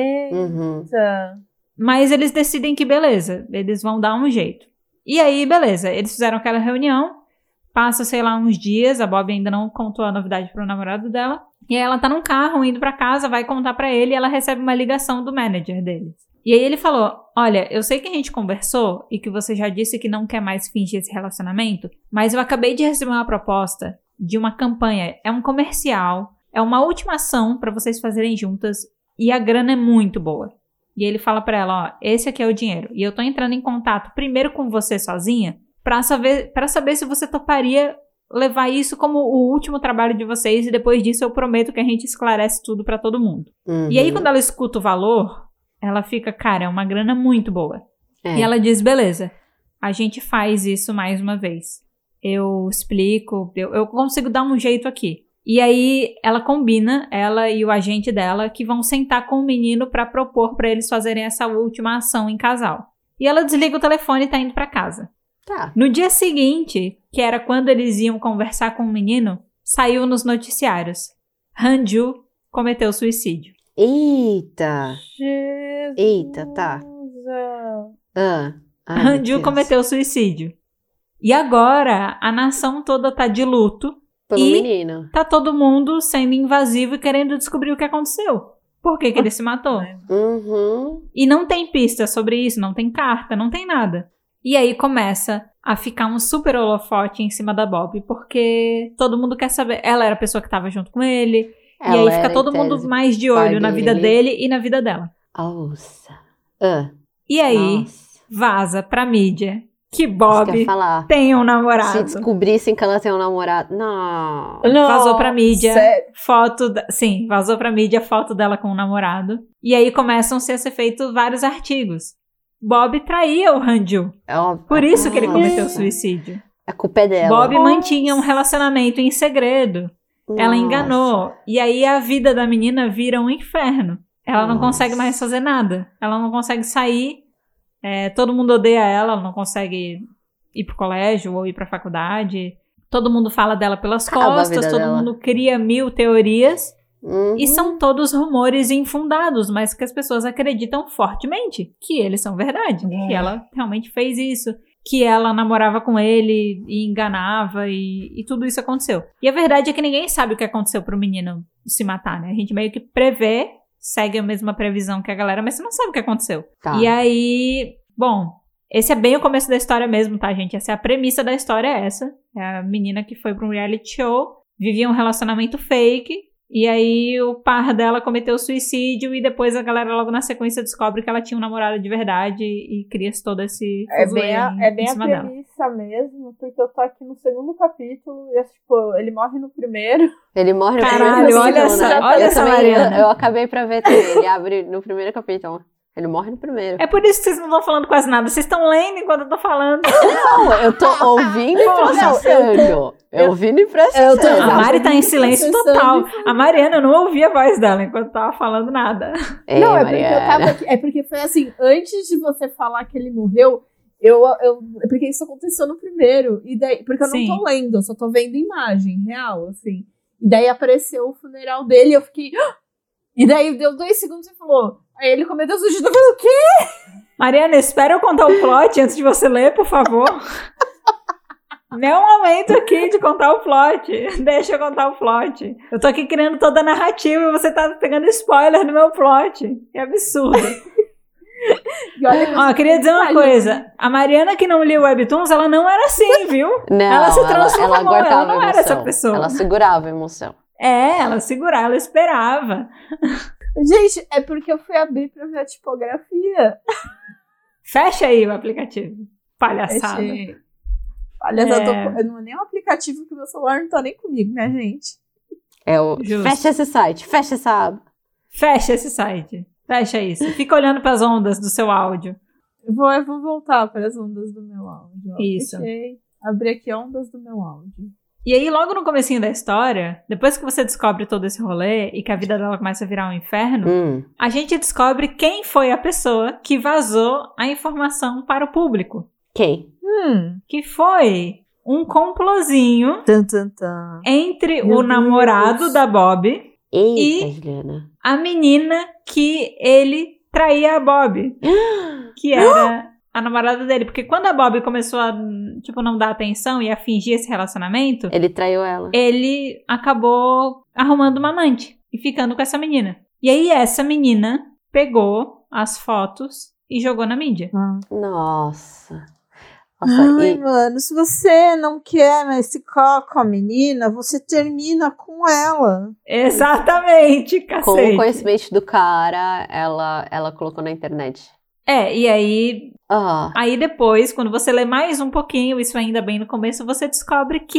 Mas eles decidem que beleza, eles vão dar um jeito. E aí, beleza, eles fizeram aquela reunião, passa, sei lá, uns dias, a Bob ainda não contou a novidade pro namorado dela, e aí ela tá num carro, indo pra casa, vai contar pra ele, e ela recebe uma ligação do manager dele. E aí ele falou, olha, eu sei que a gente conversou, e que você já disse que não quer mais fingir esse relacionamento, mas eu acabei de receber uma proposta de uma campanha, é um comercial, é uma última ação pra vocês fazerem juntas, e a grana é muito boa. E ele fala pra ela, esse aqui é o dinheiro, e eu tô entrando em contato primeiro com você sozinha, pra saber se você toparia levar isso como o último trabalho de vocês e depois disso eu prometo que a gente esclarece tudo pra todo mundo. E aí, quando ela escuta o valor, ela fica, cara, é uma grana muito boa. E ela diz, beleza, a gente faz isso mais uma vez. Eu explico, eu consigo dar um jeito aqui. E aí, ela combina, ela e o agente dela, que vão sentar com o menino pra propor pra eles fazerem essa última ação em casal. E ela desliga o telefone e tá indo pra casa. Tá. No dia seguinte, que era quando eles iam conversar com o menino, saiu nos noticiários. Han-ju cometeu suicídio. Eita. Jesus. Eita, tá. Ai, meu Han-ju Deus. cometeu suicídio. E agora, a nação toda tá de luto. Pelo e menino. tá todo mundo sendo invasivo e querendo descobrir o que aconteceu. Por que ele se matou? Uhum. E não tem pista sobre isso, não tem carta, não tem nada. E aí começa a ficar um super holofote em cima da Bob, porque todo mundo quer saber. Ela era a pessoa que tava junto com ele. E aí Ela fica era, todo em mundo tese, mais de par olho na vida dele e na vida dela. Nossa. E aí Nossa. vaza pra mídia que Isso que eu Bob ia falar. tem um Se namorado. descobrissem que ela tem um namorado. Não. Vazou pra mídia. Sério? Sim, vazou pra mídia a foto dela com o namorado. E aí começam-se a ser feitos vários artigos. Bob traía o Han-ju. É óbvio. Por isso que ele cometeu Nossa. suicídio. A culpa é dela. Bob mantinha um relacionamento em segredo. Ela Nossa. enganou. E aí a vida da menina vira um inferno. Ela não Nossa. consegue mais fazer nada. Ela não consegue sair. Todo mundo odeia ela. Ela não consegue ir pro colégio ou ir pra faculdade. Todo mundo fala dela pelas Acaba a costas. vida Todo dela. mundo cria 1000 teorias. Uhum. E são todos rumores infundados, mas que as pessoas acreditam fortemente que eles são verdade. Que ela realmente fez isso. Que ela namorava com ele e enganava e tudo isso aconteceu. E a verdade é que ninguém sabe o que aconteceu pro menino se matar, né? A gente meio que prevê, segue a mesma previsão que a galera, mas você não sabe o que aconteceu. Tá. E aí, bom, esse é bem o começo da história mesmo, tá, gente? Essa é a premissa da história, é essa. É a menina que foi pra um reality show, vivia um relacionamento fake. E aí o par dela cometeu suicídio e depois a galera logo na sequência descobre que ela tinha um namorado de verdade e cria-se todo esse fuzuê É bem em a cima dela. premissa mesmo, porque eu tô aqui no segundo capítulo e, tipo, ele morre no primeiro. Ele morre no Caralho, primeiro olha capítulo, essa- né? olha Eu essa também- Mariana. Eu acabei pra ver também. Ele abre no primeiro capítulo. Ele morre no primeiro. É por isso que vocês não estão falando quase nada. Vocês estão lendo enquanto eu tô falando. Não, eu tô ouvindo e processando. Eu ouvindo e processando. eu tô A exato. Mari tá em silêncio Processando total. isso. A Mariana, eu não ouvi a voz dela enquanto tava falando nada. Ei, Não, é porque eu Mariana. tava aqui. É porque foi assim, antes de você falar que ele morreu, porque isso aconteceu no primeiro. E daí, porque eu Sim. não tô lendo, eu só tô vendo imagem real, assim. E daí apareceu o funeral dele e eu fiquei. "Ah!" E daí deu 2 segundos e falou. Aí ele cometeu suicídio. Eu falei, o quê? Mariana, espera eu contar o plot antes de você ler, por favor. Não é o momento aqui de contar o plot. Deixa eu contar o plot. Eu tô aqui criando toda a narrativa e você tá pegando spoiler do meu plot. Que absurdo. E olha que Ó, eu queria dizer uma coisa. A Mariana que não lia o Webtoons, ela não era assim, viu? Não, Ela se transformou, ela guardava ela não a era emoção. essa pessoa. Ela segurava a emoção. Ela segurava, ela esperava. Gente, é porque eu fui abrir pra ver a tipografia. Fecha aí o aplicativo. Palhaçada. Achei. Aliás, eu É. não é nem um aplicativo que meu celular não tá nem comigo, minha gente. Justo. Fecha esse site, fecha essa aba. Fecha esse site. Fecha isso. Fica olhando para as ondas do seu áudio. Eu vou voltar para as ondas do meu áudio. Ó. Isso. Fechei. Abri aqui ondas do meu áudio. E aí, logo no comecinho da história, depois que você descobre todo esse rolê e que a vida dela começa a virar um inferno, a gente descobre quem foi a pessoa que vazou a informação para o público. Quem? Que foi um complozinho Tan, tan, tan. entre Meu o namorado Deus. da Bob Eita, E- Juliana. a menina que ele traía a Bob, que era a namorada dele. Porque quando a Bob começou a, tipo, não dar atenção e a fingir esse relacionamento, Ele traiu ela. ele acabou arrumando uma amante e ficando com essa menina. E aí essa menina pegou as fotos e jogou na mídia. Nossa. Nossa, Ai, mano, se você não quer mais ficar com a menina, você termina com ela. Exatamente, com o cacete. conhecimento do cara, ela colocou na internet. E aí Ah, Aí depois, quando você lê mais um pouquinho, isso ainda bem no começo, você descobre que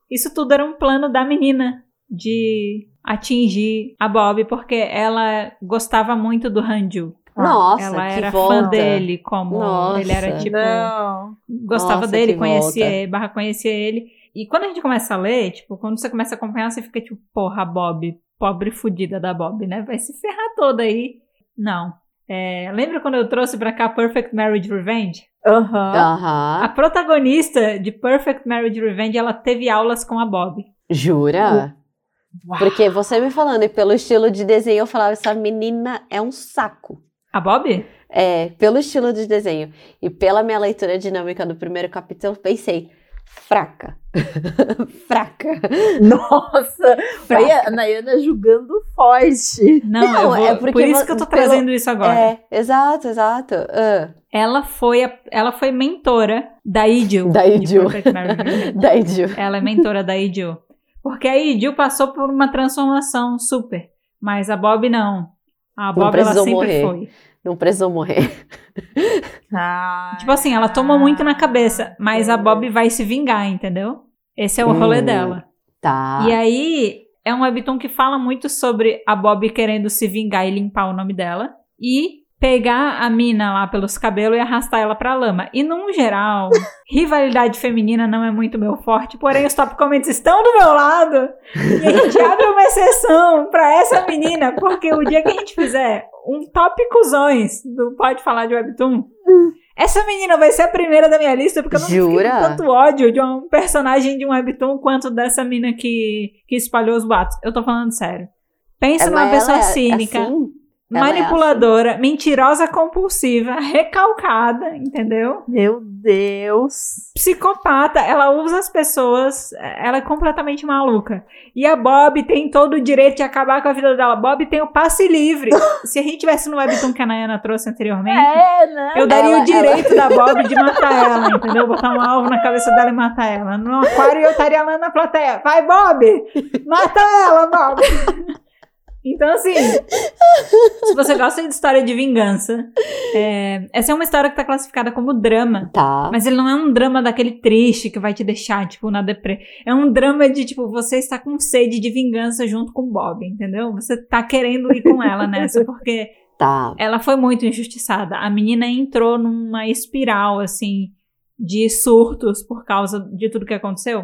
isso tudo era um plano da menina de atingir a Bob, porque ela gostava muito do Han-Ju. Nossa, ela que era volta. fã dele, como Nossa. ele era tipo... Não. Gostava Nossa, dele, que conhecia ele. E quando a gente começa a ler, tipo, quando você começa a acompanhar, você fica tipo, porra, Bob, pobre fudida da Bob, né? Vai se ferrar toda aí. Não. Lembra quando eu trouxe pra cá Perfect Marriage Revenge? Aham. Aham. A protagonista de Perfect Marriage Revenge, ela teve aulas com a Bob. Jura? Uau. Porque você me falando, e pelo estilo de desenho, eu falava, essa menina é um saco. A Bob? Pelo estilo de desenho. E pela minha leitura dinâmica do primeiro capítulo, eu pensei, fraca. Fraca. Nossa, foi a Nayana julgando forte. Não, é porque por isso que eu tô trazendo isso agora. Exato. Ela foi mentora da Ijil. Da Ijil. de Perfect Marriage Revenge. Da Iju. Ela é mentora da Ijil. Porque a Ijil passou por uma transformação super. Mas a Bob não. A Bob, ela precisou sempre morrer. foi. Não precisou morrer. Tipo assim, ela tomou muito na cabeça. Mas a Bob vai se vingar, entendeu? Esse é o rolê dela. Tá. E aí, é um webtoon que fala muito sobre a Bob querendo se vingar e limpar o nome dela. E pegar a mina lá pelos cabelos e arrastar ela pra lama. E, num geral, rivalidade feminina não é muito meu forte, porém os top comments estão do meu lado. E a gente abre uma exceção pra essa menina, porque o dia que a gente fizer um top cuzões do Pode Falar de Webtoon, essa menina vai ser a primeira da minha lista, porque eu não fiquei com tanto ódio de um personagem de um Webtoon quanto dessa mina que espalhou os boatos. Eu tô falando sério. Pensa numa pessoa cínica. Assim? Manipuladora, mentirosa compulsiva, recalcada, entendeu? Meu Deus. Psicopata, ela usa as pessoas, ela é completamente maluca. E a Bob tem todo o direito de acabar com a vida dela. Bob tem o passe livre. Se a gente tivesse no webtoon que a Nayana trouxe anteriormente, né? eu daria o direito da Bob de matar ela, entendeu? Botar um alvo na cabeça dela e matar ela. No aquário eu estaria lá na plateia. Vai, Bob! Mata ela, Bob! Então, assim, se você gosta de história de vingança, essa é uma história que tá classificada como drama. Tá. Mas ele não é um drama daquele triste que vai te deixar, tipo, na deprê. É um drama de, tipo, você está com sede de vingança junto com o Bob, entendeu? Você tá querendo ir com ela nessa, porque ela foi muito injustiçada. A menina entrou numa espiral, assim, de surtos por causa de tudo que aconteceu.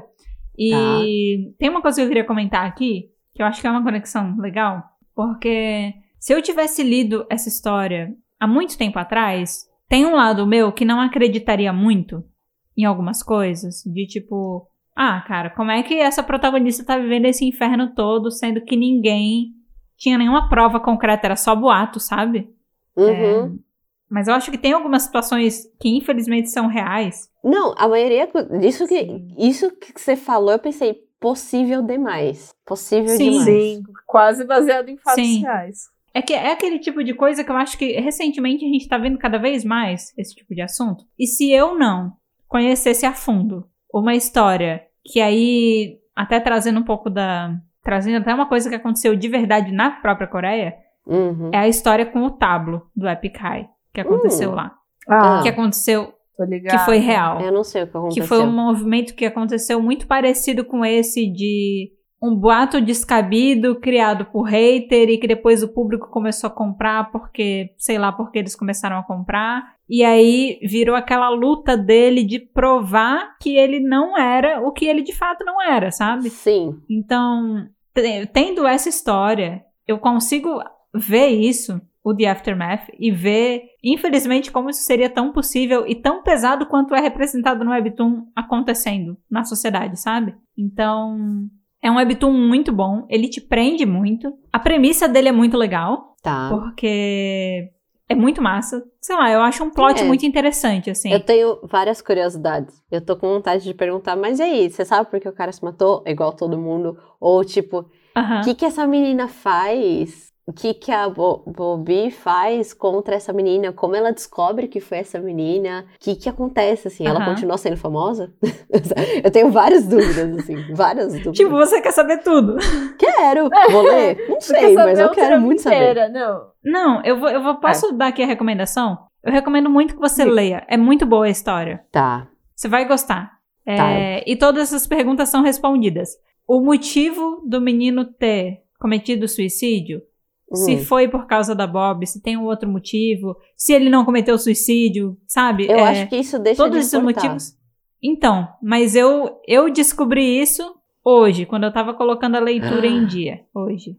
E tem uma coisa que eu queria comentar aqui, que eu acho que é uma conexão legal, porque se eu tivesse lido essa história há muito tempo atrás, tem um lado meu que não acreditaria muito em algumas coisas, de tipo, cara, como é que essa protagonista tá vivendo esse inferno todo, sendo que ninguém tinha nenhuma prova concreta, era só boato, sabe? Uhum. Mas eu acho que tem algumas situações que infelizmente são reais. Não, a maioria disso isso que você falou, eu pensei, possível demais. Possível demais. Sim, quase baseado em fatos reais. É aquele tipo de coisa que eu acho que recentemente a gente tá vendo cada vez mais esse tipo de assunto. E se eu não conhecesse a fundo uma história que aí, até trazendo um pouco trazendo até uma coisa que aconteceu de verdade na própria Coreia, é a história com o Tablo do Epic High, que aconteceu lá. Que aconteceu... Que foi real. Eu não sei o que aconteceu. Que foi um movimento que aconteceu muito parecido com esse de um boato descabido criado por hater e que depois o público começou a comprar porque, sei lá, porque eles começaram a comprar. E aí virou aquela luta dele de provar que ele não era o que ele de fato não era, sabe? Sim. Então, tendo essa história, eu consigo ver isso, o The Aftermath, e ver, infelizmente, como isso seria tão possível e tão pesado quanto é representado no webtoon acontecendo na sociedade, sabe? Então, é um webtoon muito bom, ele te prende muito, a premissa dele é muito legal, porque é muito massa. Sei lá, eu acho um plot muito interessante, assim. Eu tenho várias curiosidades. Eu tô com vontade de perguntar, mas e aí, você sabe por que o cara se matou? Igual todo mundo? Ou, tipo, o que essa menina faz? O que a Bobby faz contra essa menina? Como ela descobre que foi essa menina? O que acontece, assim? Ela continua sendo famosa? Eu tenho várias dúvidas, assim. Várias dúvidas. Tipo, você quer saber tudo? Quero! Vou ler? Não sei, mas eu quero muito saber. Não, posso dar aqui a recomendação? Eu recomendo muito que você leia. É muito boa a história. Tá. Você vai gostar. E todas essas perguntas são respondidas. O motivo do menino ter cometido suicídio, se foi por causa da Bob, se tem um outro motivo, se ele não cometeu suicídio, sabe? Eu acho que isso deixa todos de esses importar. motivos. Então, mas eu descobri isso hoje, quando eu tava colocando a leitura em dia, hoje.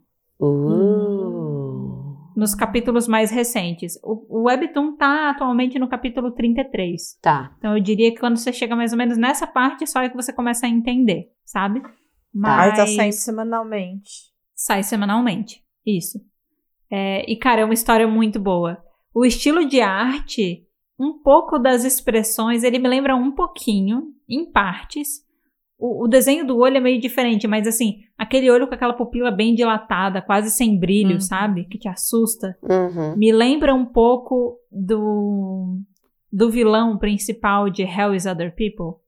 Nos capítulos mais recentes. O Webtoon tá atualmente no capítulo 33. Tá. Então eu diria que quando você chega mais ou menos nessa parte, só é que você começa a entender, sabe? Mas tá saindo semanalmente. Sai semanalmente, isso. E cara, é uma história muito boa. O estilo de arte, um pouco das expressões, ele me lembra um pouquinho, em partes. O desenho do olho é meio diferente, mas assim, aquele olho com aquela pupila bem dilatada, quase sem brilho, sabe? Que te assusta. Me lembra um pouco do vilão principal de Hell is Other People.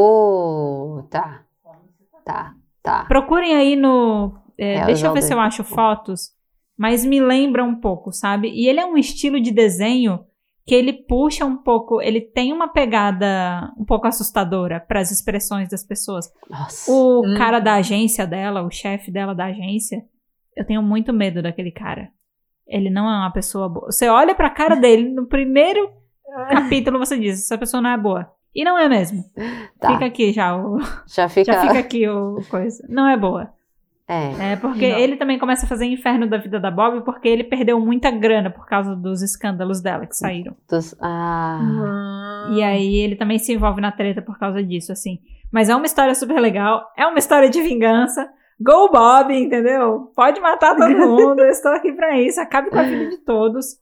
Tá. Procurem aí no... deixa eu ver se eu acho fotos. Mas me lembra um pouco, sabe? E ele é um estilo de desenho que ele puxa um pouco, ele tem uma pegada um pouco assustadora para as expressões das pessoas. Nossa. O cara da agência dela, o chefe dela da agência, eu tenho muito medo daquele cara. Ele não é uma pessoa boa. Você olha pra cara dele, no primeiro capítulo você diz, essa pessoa não é boa. E não é mesmo. Tá. Fica aqui já Já fica aqui o coisa. Não é boa. Porque ele também começa a fazer inferno da vida da Bob porque ele perdeu muita grana por causa dos escândalos dela que saíram. E aí ele também se envolve na treta por causa disso, assim. Mas é uma história super legal, é uma história de vingança. Go Bob, entendeu? Pode matar todo mundo, eu estou aqui pra isso, acabe com a vida de todos.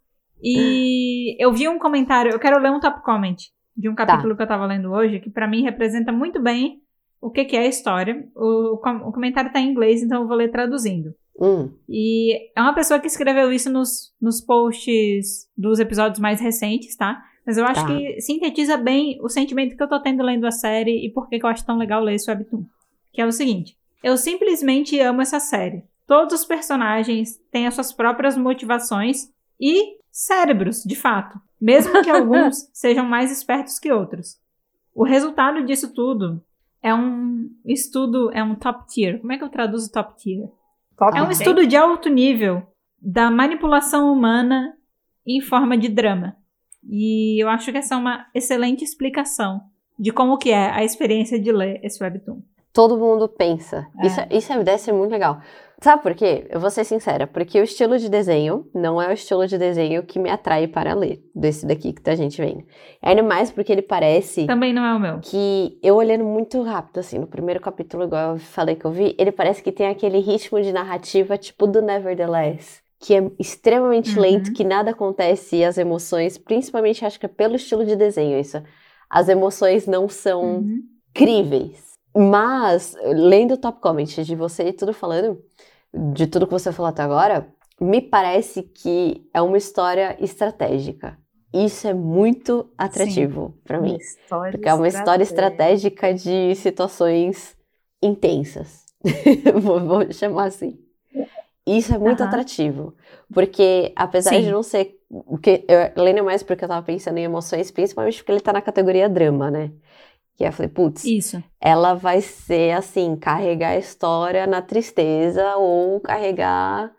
E eu vi um comentário, eu quero ler um top comment de um capítulo que eu tava lendo hoje, que pra mim representa muito bem o que é a história. O comentário tá em inglês, então eu vou ler traduzindo. E é uma pessoa que escreveu isso nos posts dos episódios mais recentes, tá? Mas eu acho que sintetiza bem o sentimento que eu tô tendo lendo a série e por que eu acho tão legal ler esse webtoon. Que é o seguinte: eu simplesmente amo essa série. Todos os personagens têm as suas próprias motivações e cérebros, de fato. Mesmo que alguns sejam mais espertos que outros. O resultado disso tudo é um estudo, é um top tier. Como é que eu traduzo top tier? É um estudo de alto nível da manipulação humana em forma de drama. E eu acho que essa é uma excelente explicação de como que é a experiência de ler esse webtoon. Todo mundo pensa. Isso deve ser muito legal. Sabe por quê? Eu vou ser sincera. Porque o estilo de desenho não é o estilo de desenho que me atrai para ler. Desse daqui que a gente vem. Ainda mais porque ele parece... Também não é o meu. Que eu olhando muito rápido, assim, no primeiro capítulo, igual eu falei que eu vi, ele parece que tem aquele ritmo de narrativa tipo do Nevertheless. Que é extremamente lento, que nada acontece e as emoções, principalmente acho que é pelo estilo de desenho isso. As emoções não são críveis. Mas, lendo o top comment de você e tudo falando, de tudo que você falou até agora, me parece que é uma história estratégica. Isso é muito atrativo pra mim. Porque é uma história estratégica de situações intensas. vou chamar assim. Isso é muito atrativo. Porque, apesar de não ser... Eu lendo mais porque eu tava pensando em emoções, principalmente porque ele tá na categoria drama, né? Que eu falei, putz, ela vai ser assim, carregar a história na tristeza ou carregar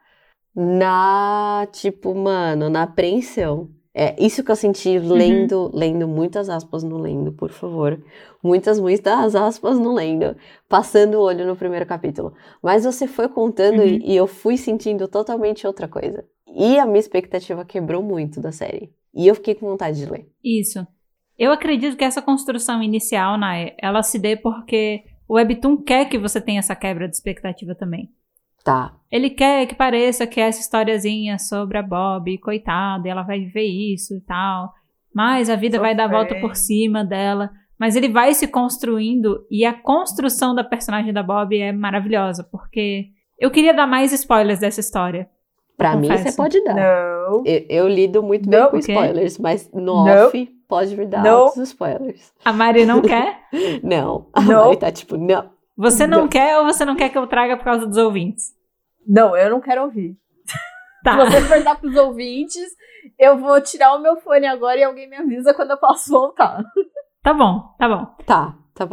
na, tipo, mano, na apreensão. É isso que eu senti lendo muitas aspas no lendo, por favor. Muitas aspas no lendo, passando o olho no primeiro capítulo. Mas você foi contando e eu fui sentindo totalmente outra coisa. E a minha expectativa quebrou muito da série. E eu fiquei com vontade de ler. Isso. Eu acredito que essa construção inicial, Naya, ela se dê porque o webtoon quer que você tenha essa quebra de expectativa também. Tá. Ele quer que pareça que essa historiazinha sobre a Bob, coitada, ela vai viver isso e tal. Mas a vida vai dar a volta por cima dela. Mas ele vai se construindo e a construção da personagem da Bob é maravilhosa. Porque eu queria dar mais spoilers dessa história. Pra mim, você pode dar. Não. Eu lido muito bem com spoilers, mas no off pode me dar outros spoilers. A Mari não quer? Não. A Mari tá tipo, não. Você não quer ou você não quer que eu traga por causa dos ouvintes? Não, eu não quero ouvir. Tá. Se você for dar pros ouvintes, eu vou tirar o meu fone agora e alguém me avisa quando eu posso voltar. Tá bom. Tá bom.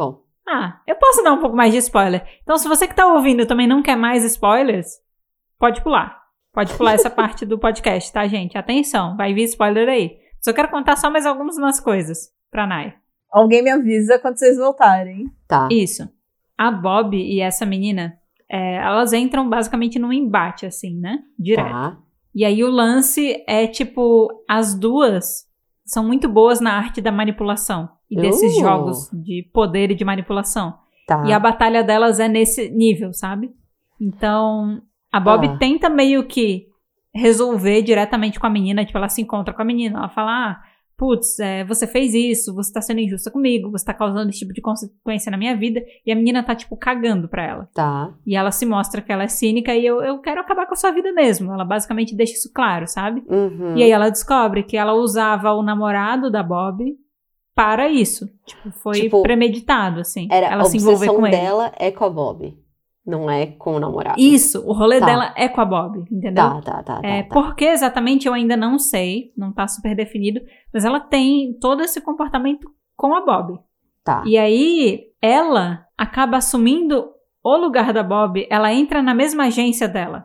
Eu posso dar um pouco mais de spoiler. Então, se você que tá ouvindo também não quer mais spoilers, pode pular. Pode pular essa parte do podcast, tá, gente? Atenção, vai vir spoiler aí. Só quero contar só mais algumas coisas pra Nai. Alguém me avisa quando vocês voltarem. Tá. Isso. A Bob e essa menina, elas entram basicamente num embate, assim, né? Direto. Tá. E aí o lance é, tipo, as duas são muito boas na arte da manipulação. E desses jogos de poder e de manipulação. Tá. E a batalha delas é nesse nível, sabe? Então, a Bob tenta meio que resolver diretamente com a menina. Tipo, ela se encontra com a menina. Ela fala, putz, você fez isso, você tá sendo injusta comigo, você tá causando esse tipo de consequência na minha vida. E a menina tá, tipo, cagando pra ela. Tá. E ela se mostra que ela é cínica e eu quero acabar com a sua vida mesmo. Ela basicamente deixa isso claro, sabe? Uhum. E aí ela descobre que ela usava o namorado da Bob para isso. Tipo, foi premeditado, assim. Ela se envolver com ele. A obsessão dela é com a Bob, não é com o namorado. Isso, o rolê dela é com a Bob, entendeu? Tá. Por que exatamente eu ainda não sei, não tá super definido, mas ela tem todo esse comportamento com a Bob. Tá. E aí, ela acaba assumindo o lugar da Bob, ela entra na mesma agência dela.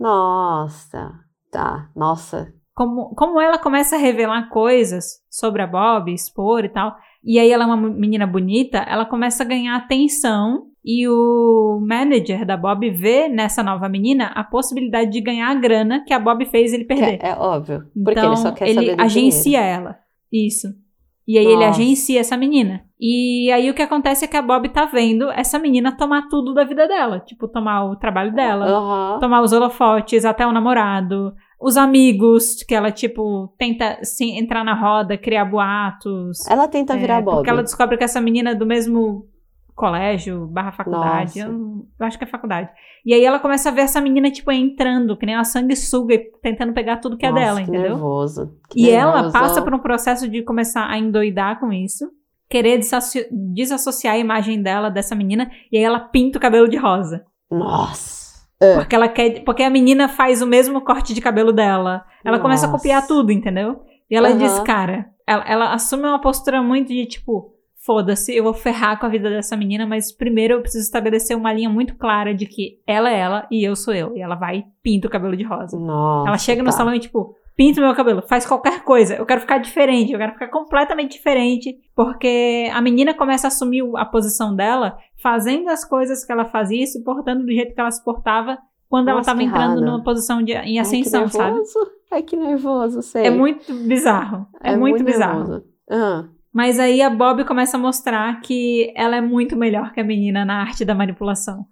Nossa, tá, nossa. Como ela começa a revelar coisas sobre a Bob, expor e tal, e aí ela é uma menina bonita, ela começa a ganhar atenção e o manager da Bob vê nessa nova menina a possibilidade de ganhar a grana que a Bob fez ele perder. É óbvio, porque então, ele só quer saber do agencia dinheiro. ela. Isso. E aí ele agencia essa menina. E aí o que acontece é que a Bob tá vendo essa menina tomar tudo da vida dela. Tipo, tomar o trabalho dela, tomar os holofotes, até o namorado, os amigos, que ela, tipo, tenta entrar na roda, criar boatos. Ela tenta virar Bob. Porque ela descobre que essa menina é do mesmo colégio, /faculdade, eu acho que é faculdade. E aí ela começa a ver essa menina, tipo, entrando, que nem uma sanguessuga, tentando pegar tudo que é dela, entendeu? Nervoso. E ela passa por um processo de começar a endoidar com isso, querer desassociar a imagem dela, dessa menina, e aí ela pinta o cabelo de rosa. Nossa! Porque a menina faz o mesmo corte de cabelo dela. Ela começa a copiar tudo, entendeu? E ela diz, cara, ela assume uma postura muito de, tipo, foda-se, eu vou ferrar com a vida dessa menina, mas primeiro eu preciso estabelecer uma linha muito clara de que ela é ela e eu sou eu. E ela vai e pinta o cabelo de rosa. Nossa, ela chega no salão e, tipo, pinta o meu cabelo, faz qualquer coisa. Eu quero ficar diferente, eu quero ficar completamente diferente. Porque a menina começa a assumir a posição dela, fazendo as coisas que ela fazia e se portando do jeito que ela se portava quando ela estava entrando numa posição em ascensão, sabe? Ai, que nervoso, sei. É muito bizarro. É muito bizarro. Mas aí a Bob começa a mostrar que ela é muito melhor que a menina na arte da manipulação.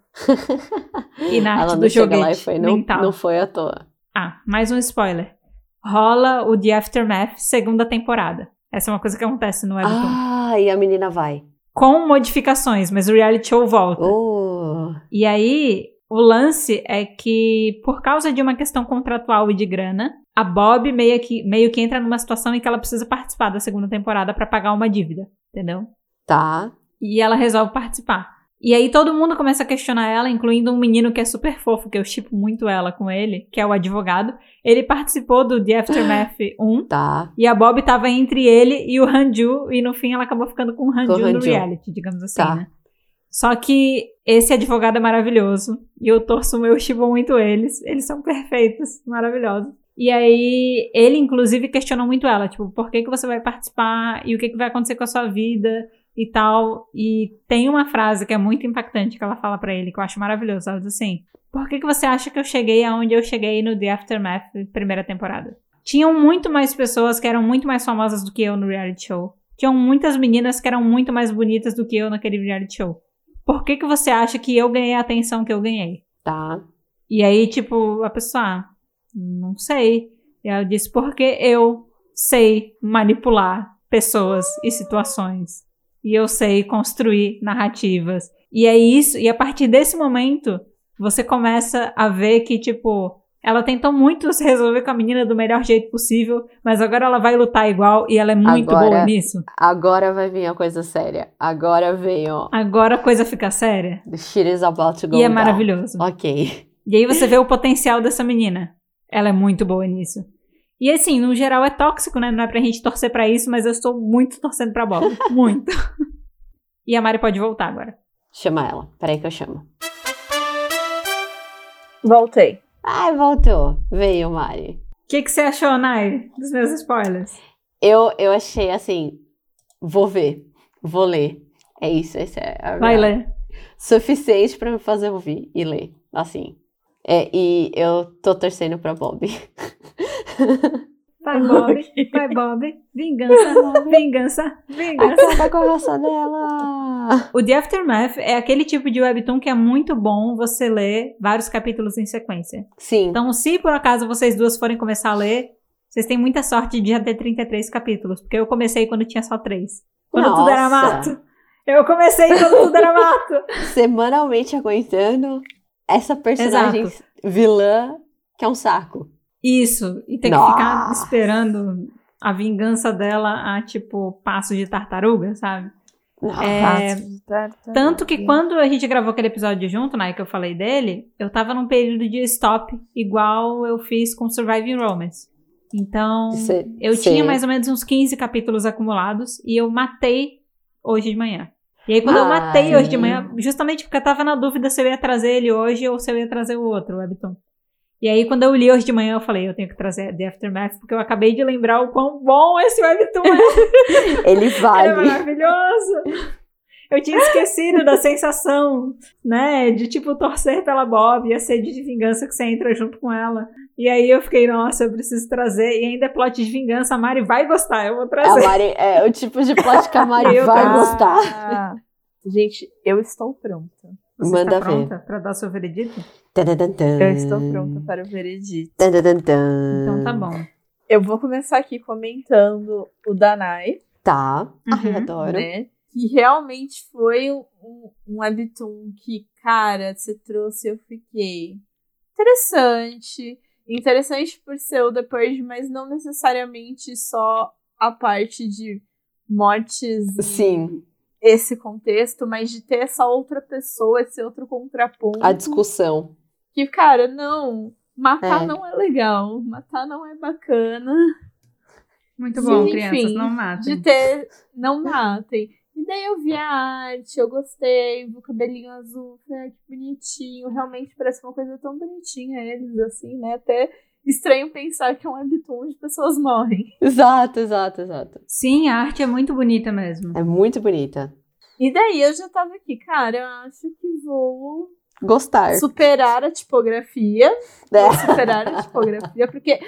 E na arte do joguete mental. Não foi à toa. Mais um spoiler. Rola o The Aftermath, segunda temporada. Essa é uma coisa que acontece no Webtoon. E a menina vai. Com modificações, mas o reality show volta. E aí, o lance é que, por causa de uma questão contratual e de grana, a Bob meio que entra numa situação em que ela precisa participar da segunda temporada pra pagar uma dívida, entendeu? Tá. E ela resolve participar. E aí todo mundo começa a questionar ela, incluindo um menino que é super fofo, que eu shippo muito ela com ele, que é o advogado. Ele participou do The Aftermath 1. Tá. E a Bob tava entre ele e o Hanju, e no fim ela acabou ficando com o Hanju no reality, digamos assim, né? Só que esse advogado é maravilhoso. E eu shippo muito eles. Eles são perfeitos, maravilhosos. E aí, ele inclusive questionou muito ela, tipo, por que você vai participar e o que vai acontecer com a sua vida e tal. E tem uma frase que é muito impactante que ela fala pra ele, que eu acho maravilhoso. Ela diz assim, por que você acha que eu cheguei aonde eu cheguei no The Aftermath, primeira temporada? Tinham muito mais pessoas que eram muito mais famosas do que eu no reality show. Tinham muitas meninas que eram muito mais bonitas do que eu naquele reality show. Por que você acha que eu ganhei a atenção que eu ganhei? Tá. E aí, tipo, a pessoa, não sei. E ela disse, porque eu sei manipular pessoas e situações. E eu sei construir narrativas. E é isso. E a partir desse momento, você começa a ver que, tipo, ela tentou muito se resolver com a menina do melhor jeito possível, mas agora ela vai lutar igual e ela é muito boa nisso. Agora vai vir a coisa séria. Agora veio. Agora a coisa fica séria. The shit is about to go down. E é down. maravilhoso. Ok. E aí você vê o potencial dessa menina. Ela é muito boa nisso. E assim, no geral é tóxico, né? Não é pra gente torcer pra isso, mas eu estou muito torcendo pra Bob. Muito. E a Mari pode voltar agora. Chama ela. Peraí que eu chamo. Voltei. Ai, voltou. Veio, Mari. O que você achou, Nai, dos meus spoilers? Eu achei assim, vou ver, vou ler. É isso, esse é a Vai ler. suficiente pra me fazer ouvir e ler, assim. E eu tô torcendo pra Bob. Vai, Bob. Vai, Bob. Vingança, vingança, vingança. Acaba com a raça dela. O The Aftermath é aquele tipo de webtoon que é muito bom você ler vários capítulos em sequência. Sim. Então, se por acaso vocês duas forem começar a ler, vocês têm muita sorte de já ter 33 capítulos, porque eu comecei quando tinha só 3. Quando tudo era mato. Eu comecei quando tudo era mato. Semanalmente aguentando essa personagem vilã que é um saco. Isso. E ter que ficar esperando a vingança dela a, tipo, passo de tartaruga, sabe? Tanto que quando a gente gravou aquele episódio junto, né, que eu falei dele, eu tava num período de stop, igual eu fiz com Surviving Romance. Então, eu tinha mais ou menos uns 15 capítulos acumulados e eu matei hoje de manhã. E aí, quando eu matei hoje de manhã, justamente porque eu tava na dúvida se eu ia trazer ele hoje ou se eu ia trazer o outro, o webtoon. E aí, quando eu li hoje de manhã, eu falei, eu tenho que trazer The Aftermath, porque eu acabei de lembrar o quão bom esse webtoon é. Ele vale. Ele é maravilhoso. Eu tinha esquecido da sensação, né, de, tipo, torcer pela Bob e a sede de vingança que você entra junto com ela. E aí eu fiquei, nossa, eu preciso trazer. E ainda é plot de vingança, a Mari vai gostar, eu vou trazer. A Mari, o tipo de plot que a Mari vai gostar. Gente, eu estou pronta. Você Manda está pronta para dar seu veredito? Eu estou pronta para o veredito. Então tá bom. Eu vou começar aqui comentando o Danai. Tá, ai, adoro. Né? Que realmente foi um webtoon que, cara, você trouxe, eu fiquei interessante por ser o The Purge, mas não necessariamente só a parte de mortes Sim. e esse contexto, mas de ter essa outra pessoa, esse outro contraponto. A discussão. Que, cara, não, matar não é legal, matar não é bacana. Muito bom, Sim, crianças, enfim, não matem. não matem. E daí eu vi a arte, eu gostei, vi o cabelinho azul, falei, que bonitinho, realmente parece uma coisa tão bonitinha eles, assim, né, até estranho pensar que é um webtoon onde pessoas morrem. Exato. Sim, a arte é muito bonita mesmo. É muito bonita. E daí eu já tava aqui, cara, eu acho que vou Gostar. superar a tipografia, porque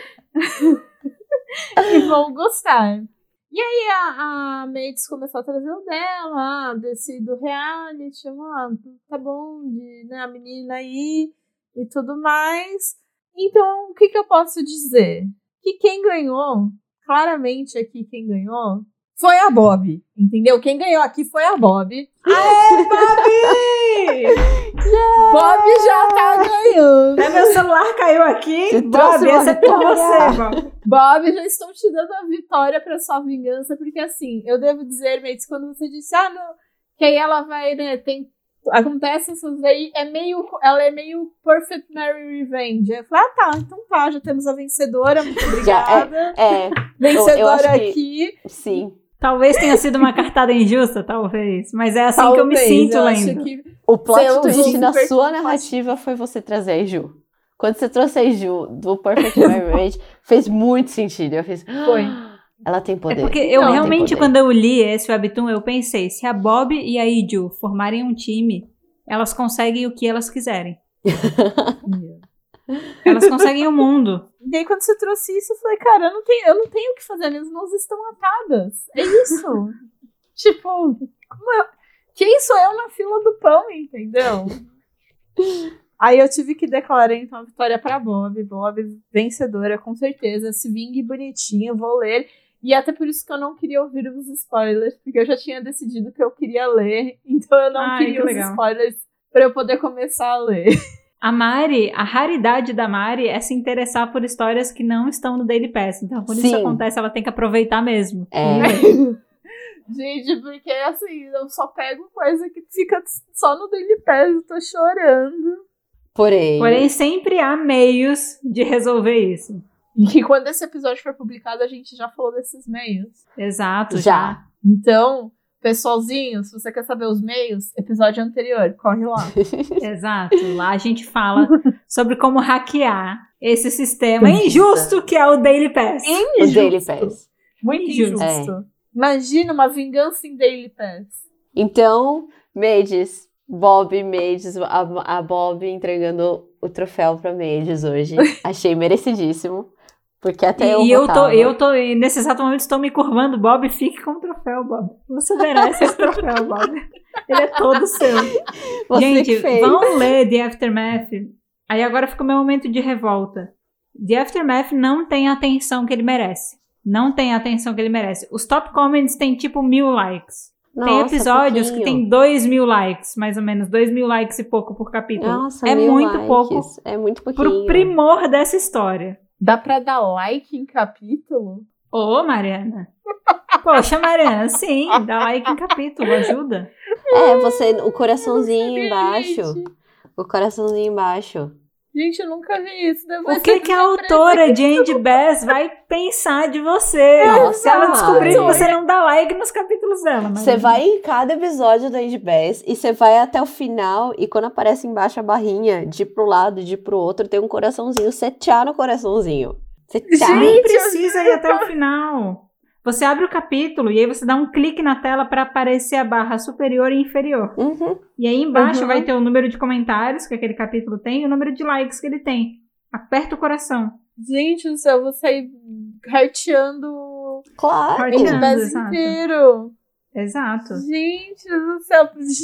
e vou gostar. E aí a Mates começou a trazer o dela, desse do reality, tá bom, né, a menina aí e tudo mais. Então, o que eu posso dizer? Que quem ganhou, claramente aqui quem ganhou, foi a Bob, entendeu? Quem ganhou aqui foi a Bob. Aê, Bob! Bob já tá ganhando. Meu celular caiu aqui. Você Bob, essa é por você, Bob. Bob, já estou te dando a vitória pra sua vingança, porque assim, eu devo dizer, Mates, quando você disse, não, que aí ela vai, né, acontece essas aí, ela é meio Perfect Mary Revenge. Eu falei, então tá, já temos a vencedora, muito obrigada. Vencedora eu acho aqui. Sim. Talvez tenha sido uma cartada injusta, talvez. Mas é assim que eu me sinto lendo. O plot twist na sua narrativa foi você trazer a Ju. Quando você trouxe a Ju do Perfect Marriage, fez muito sentido. Eu fiz... Foi. Ela tem poder. É porque eu realmente, quando eu li esse webtoon, eu pensei, se a Bob e a Iju formarem um time, elas conseguem o que elas quiserem. Elas conseguem o mundo. E daí, quando você trouxe isso, eu falei, cara, eu não tenho o que fazer, minhas mãos estão atadas. É isso. Tipo, quem sou eu na fila do pão, entendeu? Aí eu tive que declarar, então, a vitória pra Bob. Bob, vencedora, com certeza. Se vingue bonitinho, vou ler. E até por isso que eu não queria ouvir os spoilers, porque eu já tinha decidido que eu queria ler. Então eu não queria os spoilers pra eu poder começar a ler. A Mari, a raridade da Mari é se interessar por histórias que não estão no Daily Pass. Então, quando isso acontece, ela tem que aproveitar mesmo. Gente, porque assim, eu só pego coisa que fica só no Daily Pass, eu tô chorando. Porém, sempre há meios de resolver isso. E que quando esse episódio for publicado, a gente já falou desses meios. Exato, já. Então, Pessoalzinho, se você quer saber os meios, episódio anterior, corre lá. Exato. Lá a gente fala sobre como hackear esse sistema injusto que é o Daily Pass. O Daily Pass. Muito injusto. Imagina uma vingança em Daily Pass. Então, Mendes, a Bob entregando o troféu pra Mendes hoje. Achei merecidíssimo. Porque até eu tô, nesse exato momento, estou me curvando. Bob, fique com o troféu, Bob. Você merece esse troféu, Bob. Ele é todo seu. Gente, vão ler The Aftermath. Aí agora fica o meu momento de revolta. The Aftermath não tem a atenção que ele merece. Não tem a atenção que ele merece. Os top comments têm tipo 1000 likes. Nossa, tem episódios que tem 2000 likes, mais ou menos. 2000 likes e pouco por capítulo. Nossa, é muito likes. pouco. É muito pouquinho. Pro primor dessa história. Dá pra dar like em capítulo? Ô, Mariana. Poxa, Mariana, sim, dá like em capítulo, ajuda. O coraçãozinho embaixo. O coraçãozinho embaixo. Gente, eu nunca vi isso. O que a autora de Andy Bass vai pensar de você? Nossa, se ela descobrir que você não dá like nos capítulos dela. Você vai em cada episódio da Andy Bass e você vai até o final e quando aparece embaixo a barrinha de ir pro lado, de ir pro outro, tem um coraçãozinho. Você tchá no coraçãozinho. Você tchá. Nem precisa ir até o final. Você abre o capítulo e aí você dá um clique na tela para aparecer a barra superior e inferior. Uhum. E aí embaixo vai ter o número de comentários que aquele capítulo tem e o número de likes que ele tem. Aperta o coração. Gente do céu, eu vou sair hearteando Claro. o Bass inteiro. Exato. Gente do céu.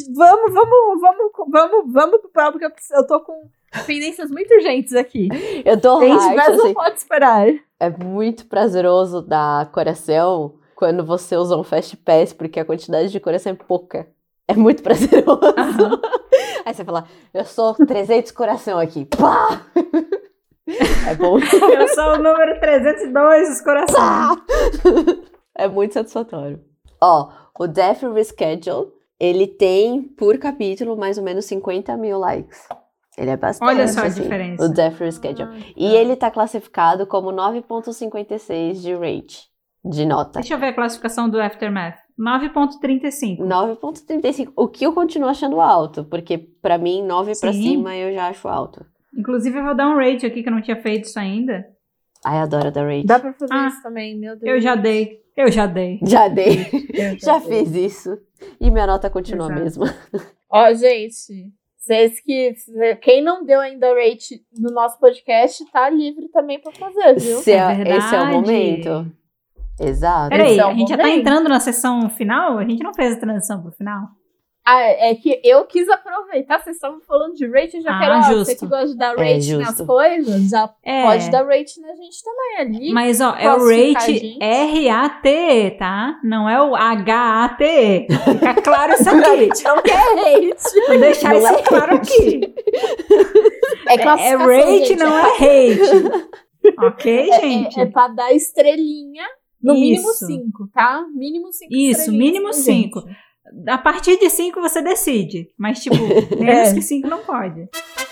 Vamos pro papo, porque eu tô com pendências muito urgentes aqui. Eu tô Gente, mas não pode esperar. É muito prazeroso dar coração quando você usa um Fast Pass, porque a quantidade de coração é pouca. É muito prazeroso. Uhum. Aí você fala, eu sou 300 coração aqui. Pá! É bom. Eu sou o número 302 dos corações. É muito satisfatório. Ó, o Death Reschedule, ele tem, por capítulo, mais ou menos 50 mil likes. Ele é bastante. Olha só a diferença. O Death Reschedule. E ele tá classificado como 9.56 de rate, de nota. Deixa eu ver a classificação do Aftermath. 9.35. 9.35, o que eu continuo achando alto, porque pra mim, 9 pra cima eu já acho alto. Inclusive, eu vou dar um rate aqui, que eu não tinha feito isso ainda. Ai, adoro dar rate. Dá pra fazer isso também, meu Deus. Eu já dei. Já dei. Já fiz isso. E minha nota continua a mesma. Ó, gente, quem não deu ainda rate no nosso podcast, tá livre também pra fazer, viu? Esse é o momento. Exato. Peraí, a gente já tá entrando na sessão final? A gente não fez a transição pro final? Ah, é que eu quis aproveitar, vocês estavam falando de rate, eu já quero, você que gosta de dar rate nas coisas, já pode dar rate na gente também ali. Mas, ó, é o rate R-A-T-E, tá? Não é o H-A-T-E. Fica claro isso aqui. A gente não quer hate. Vou deixar isso claro aqui. É rate, gente, não é hate. Ok, gente? É pra dar estrelinha, no mínimo 5, tá? Mínimo 5 estrelinhas. Isso, mínimo 5. A partir de 5 você decide. Mas, tipo, menos que 5 não pode.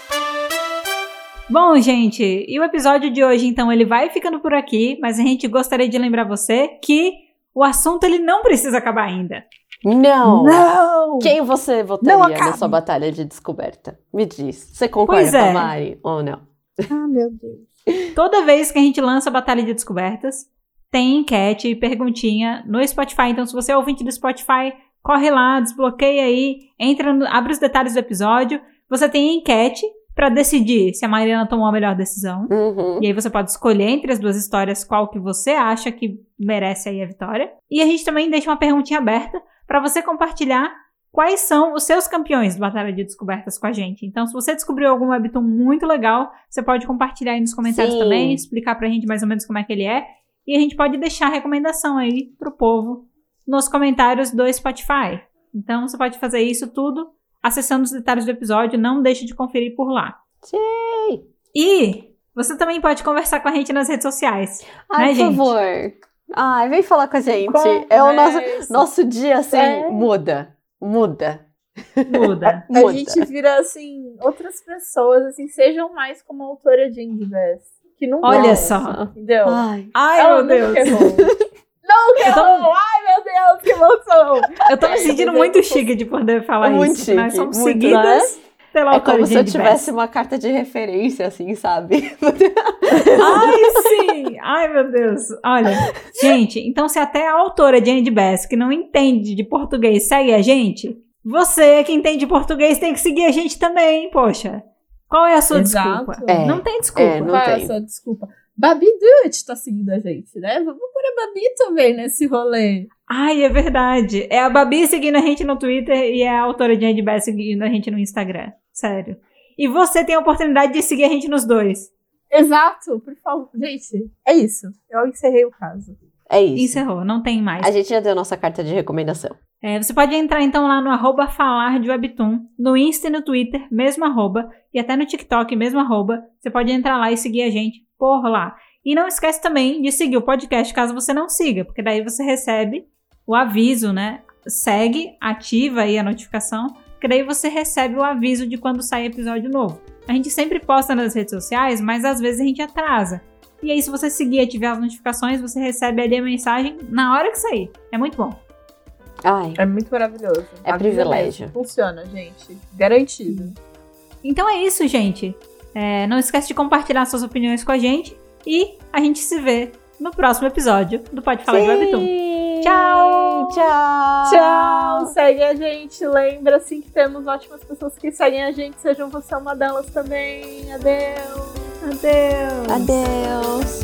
Bom, gente, e o episódio de hoje, então, ele vai ficando por aqui. Mas a gente gostaria de lembrar você que o assunto, ele não precisa acabar ainda. Não! Quem você votaria na sua batalha de descoberta? Me diz. Você concorda com a Mari ou não? Ah, meu Deus. Toda vez que a gente lança a batalha de descobertas, tem enquete e perguntinha no Spotify. Então, se você é ouvinte do Spotify, corre lá, desbloqueia aí, abre os detalhes do episódio. Você tem enquete pra decidir se a Mariana tomou a melhor decisão. Uhum. E aí você pode escolher entre as duas histórias qual que você acha que merece aí a vitória. E a gente também deixa uma perguntinha aberta pra você compartilhar quais são os seus campeões de Batalha de Descobertas com a gente. Então, se você descobriu algum webtoon muito legal, você pode compartilhar aí nos comentários também, explicar pra gente mais ou menos como é que ele é. E a gente pode deixar recomendação aí pro povo nos comentários do Spotify. Então, você pode fazer isso tudo acessando os detalhes do episódio. Não deixe de conferir por lá. Sim! E você também pode conversar com a gente nas redes sociais. Ai, né, gente? por favor. Ai, vem falar com a gente. É o nosso dia, assim, muda. A gente vira, assim, outras pessoas, assim, sejam mais como a autora de Andy Bass. Que não só. Entendeu? Ai, meu Deus. Não, que horror! Ai, meu Deus, que emoção! Eu tô me sentindo muito chique de poder falar Muito isso. Nós chique, somos muito, seguidas pela É autora como se eu Jane tivesse Bass. uma carta de referência, assim, sabe? Ai, sim! Ai, meu Deus. Olha, gente, então se até a autora Jane Bass, que não entende de português, segue a gente, você que entende português tem que seguir a gente também, poxa. Qual é a sua Exato. desculpa? É, Não tem desculpa. não Qual é a tem. sua desculpa? Babi Dutch tá seguindo a gente, né? Vamos pôr a Babi também nesse rolê. Ai, é verdade. É a Babi seguindo a gente no Twitter e é a autora Jane Bass seguindo a gente no Instagram. Sério. E você tem a oportunidade de seguir a gente nos dois. Exato, por favor. Gente, é isso. Eu encerrei o caso. É isso. Encerrou, não tem mais. A gente já deu nossa carta de recomendação. Você pode entrar então lá no @falardewebtoon, no Insta e no Twitter, mesmo @, e até no TikTok, mesmo @. Você pode entrar lá e seguir a gente por lá. E não esquece também de seguir o podcast caso você não siga, porque daí você recebe o aviso, né? Segue, ativa aí a notificação, que daí você recebe o aviso de quando sai episódio novo. A gente sempre posta nas redes sociais, mas às vezes a gente atrasa. E aí, se você seguir e ativar as notificações, você recebe ali a mensagem na hora que sair. É muito bom. Ai, É muito maravilhoso. É Avisa privilégio. mesmo. Funciona, gente. Garantido. Então é isso, gente. Não esquece de compartilhar suas opiniões com a gente. E a gente se vê no próximo episódio do Pode Falar de Webtoon. Tchau! Tchau! Tchau! Segue a gente. Lembra, assim, que temos ótimas pessoas que seguem a gente. Sejam você uma delas também. Adeus! Adeus! Adeus!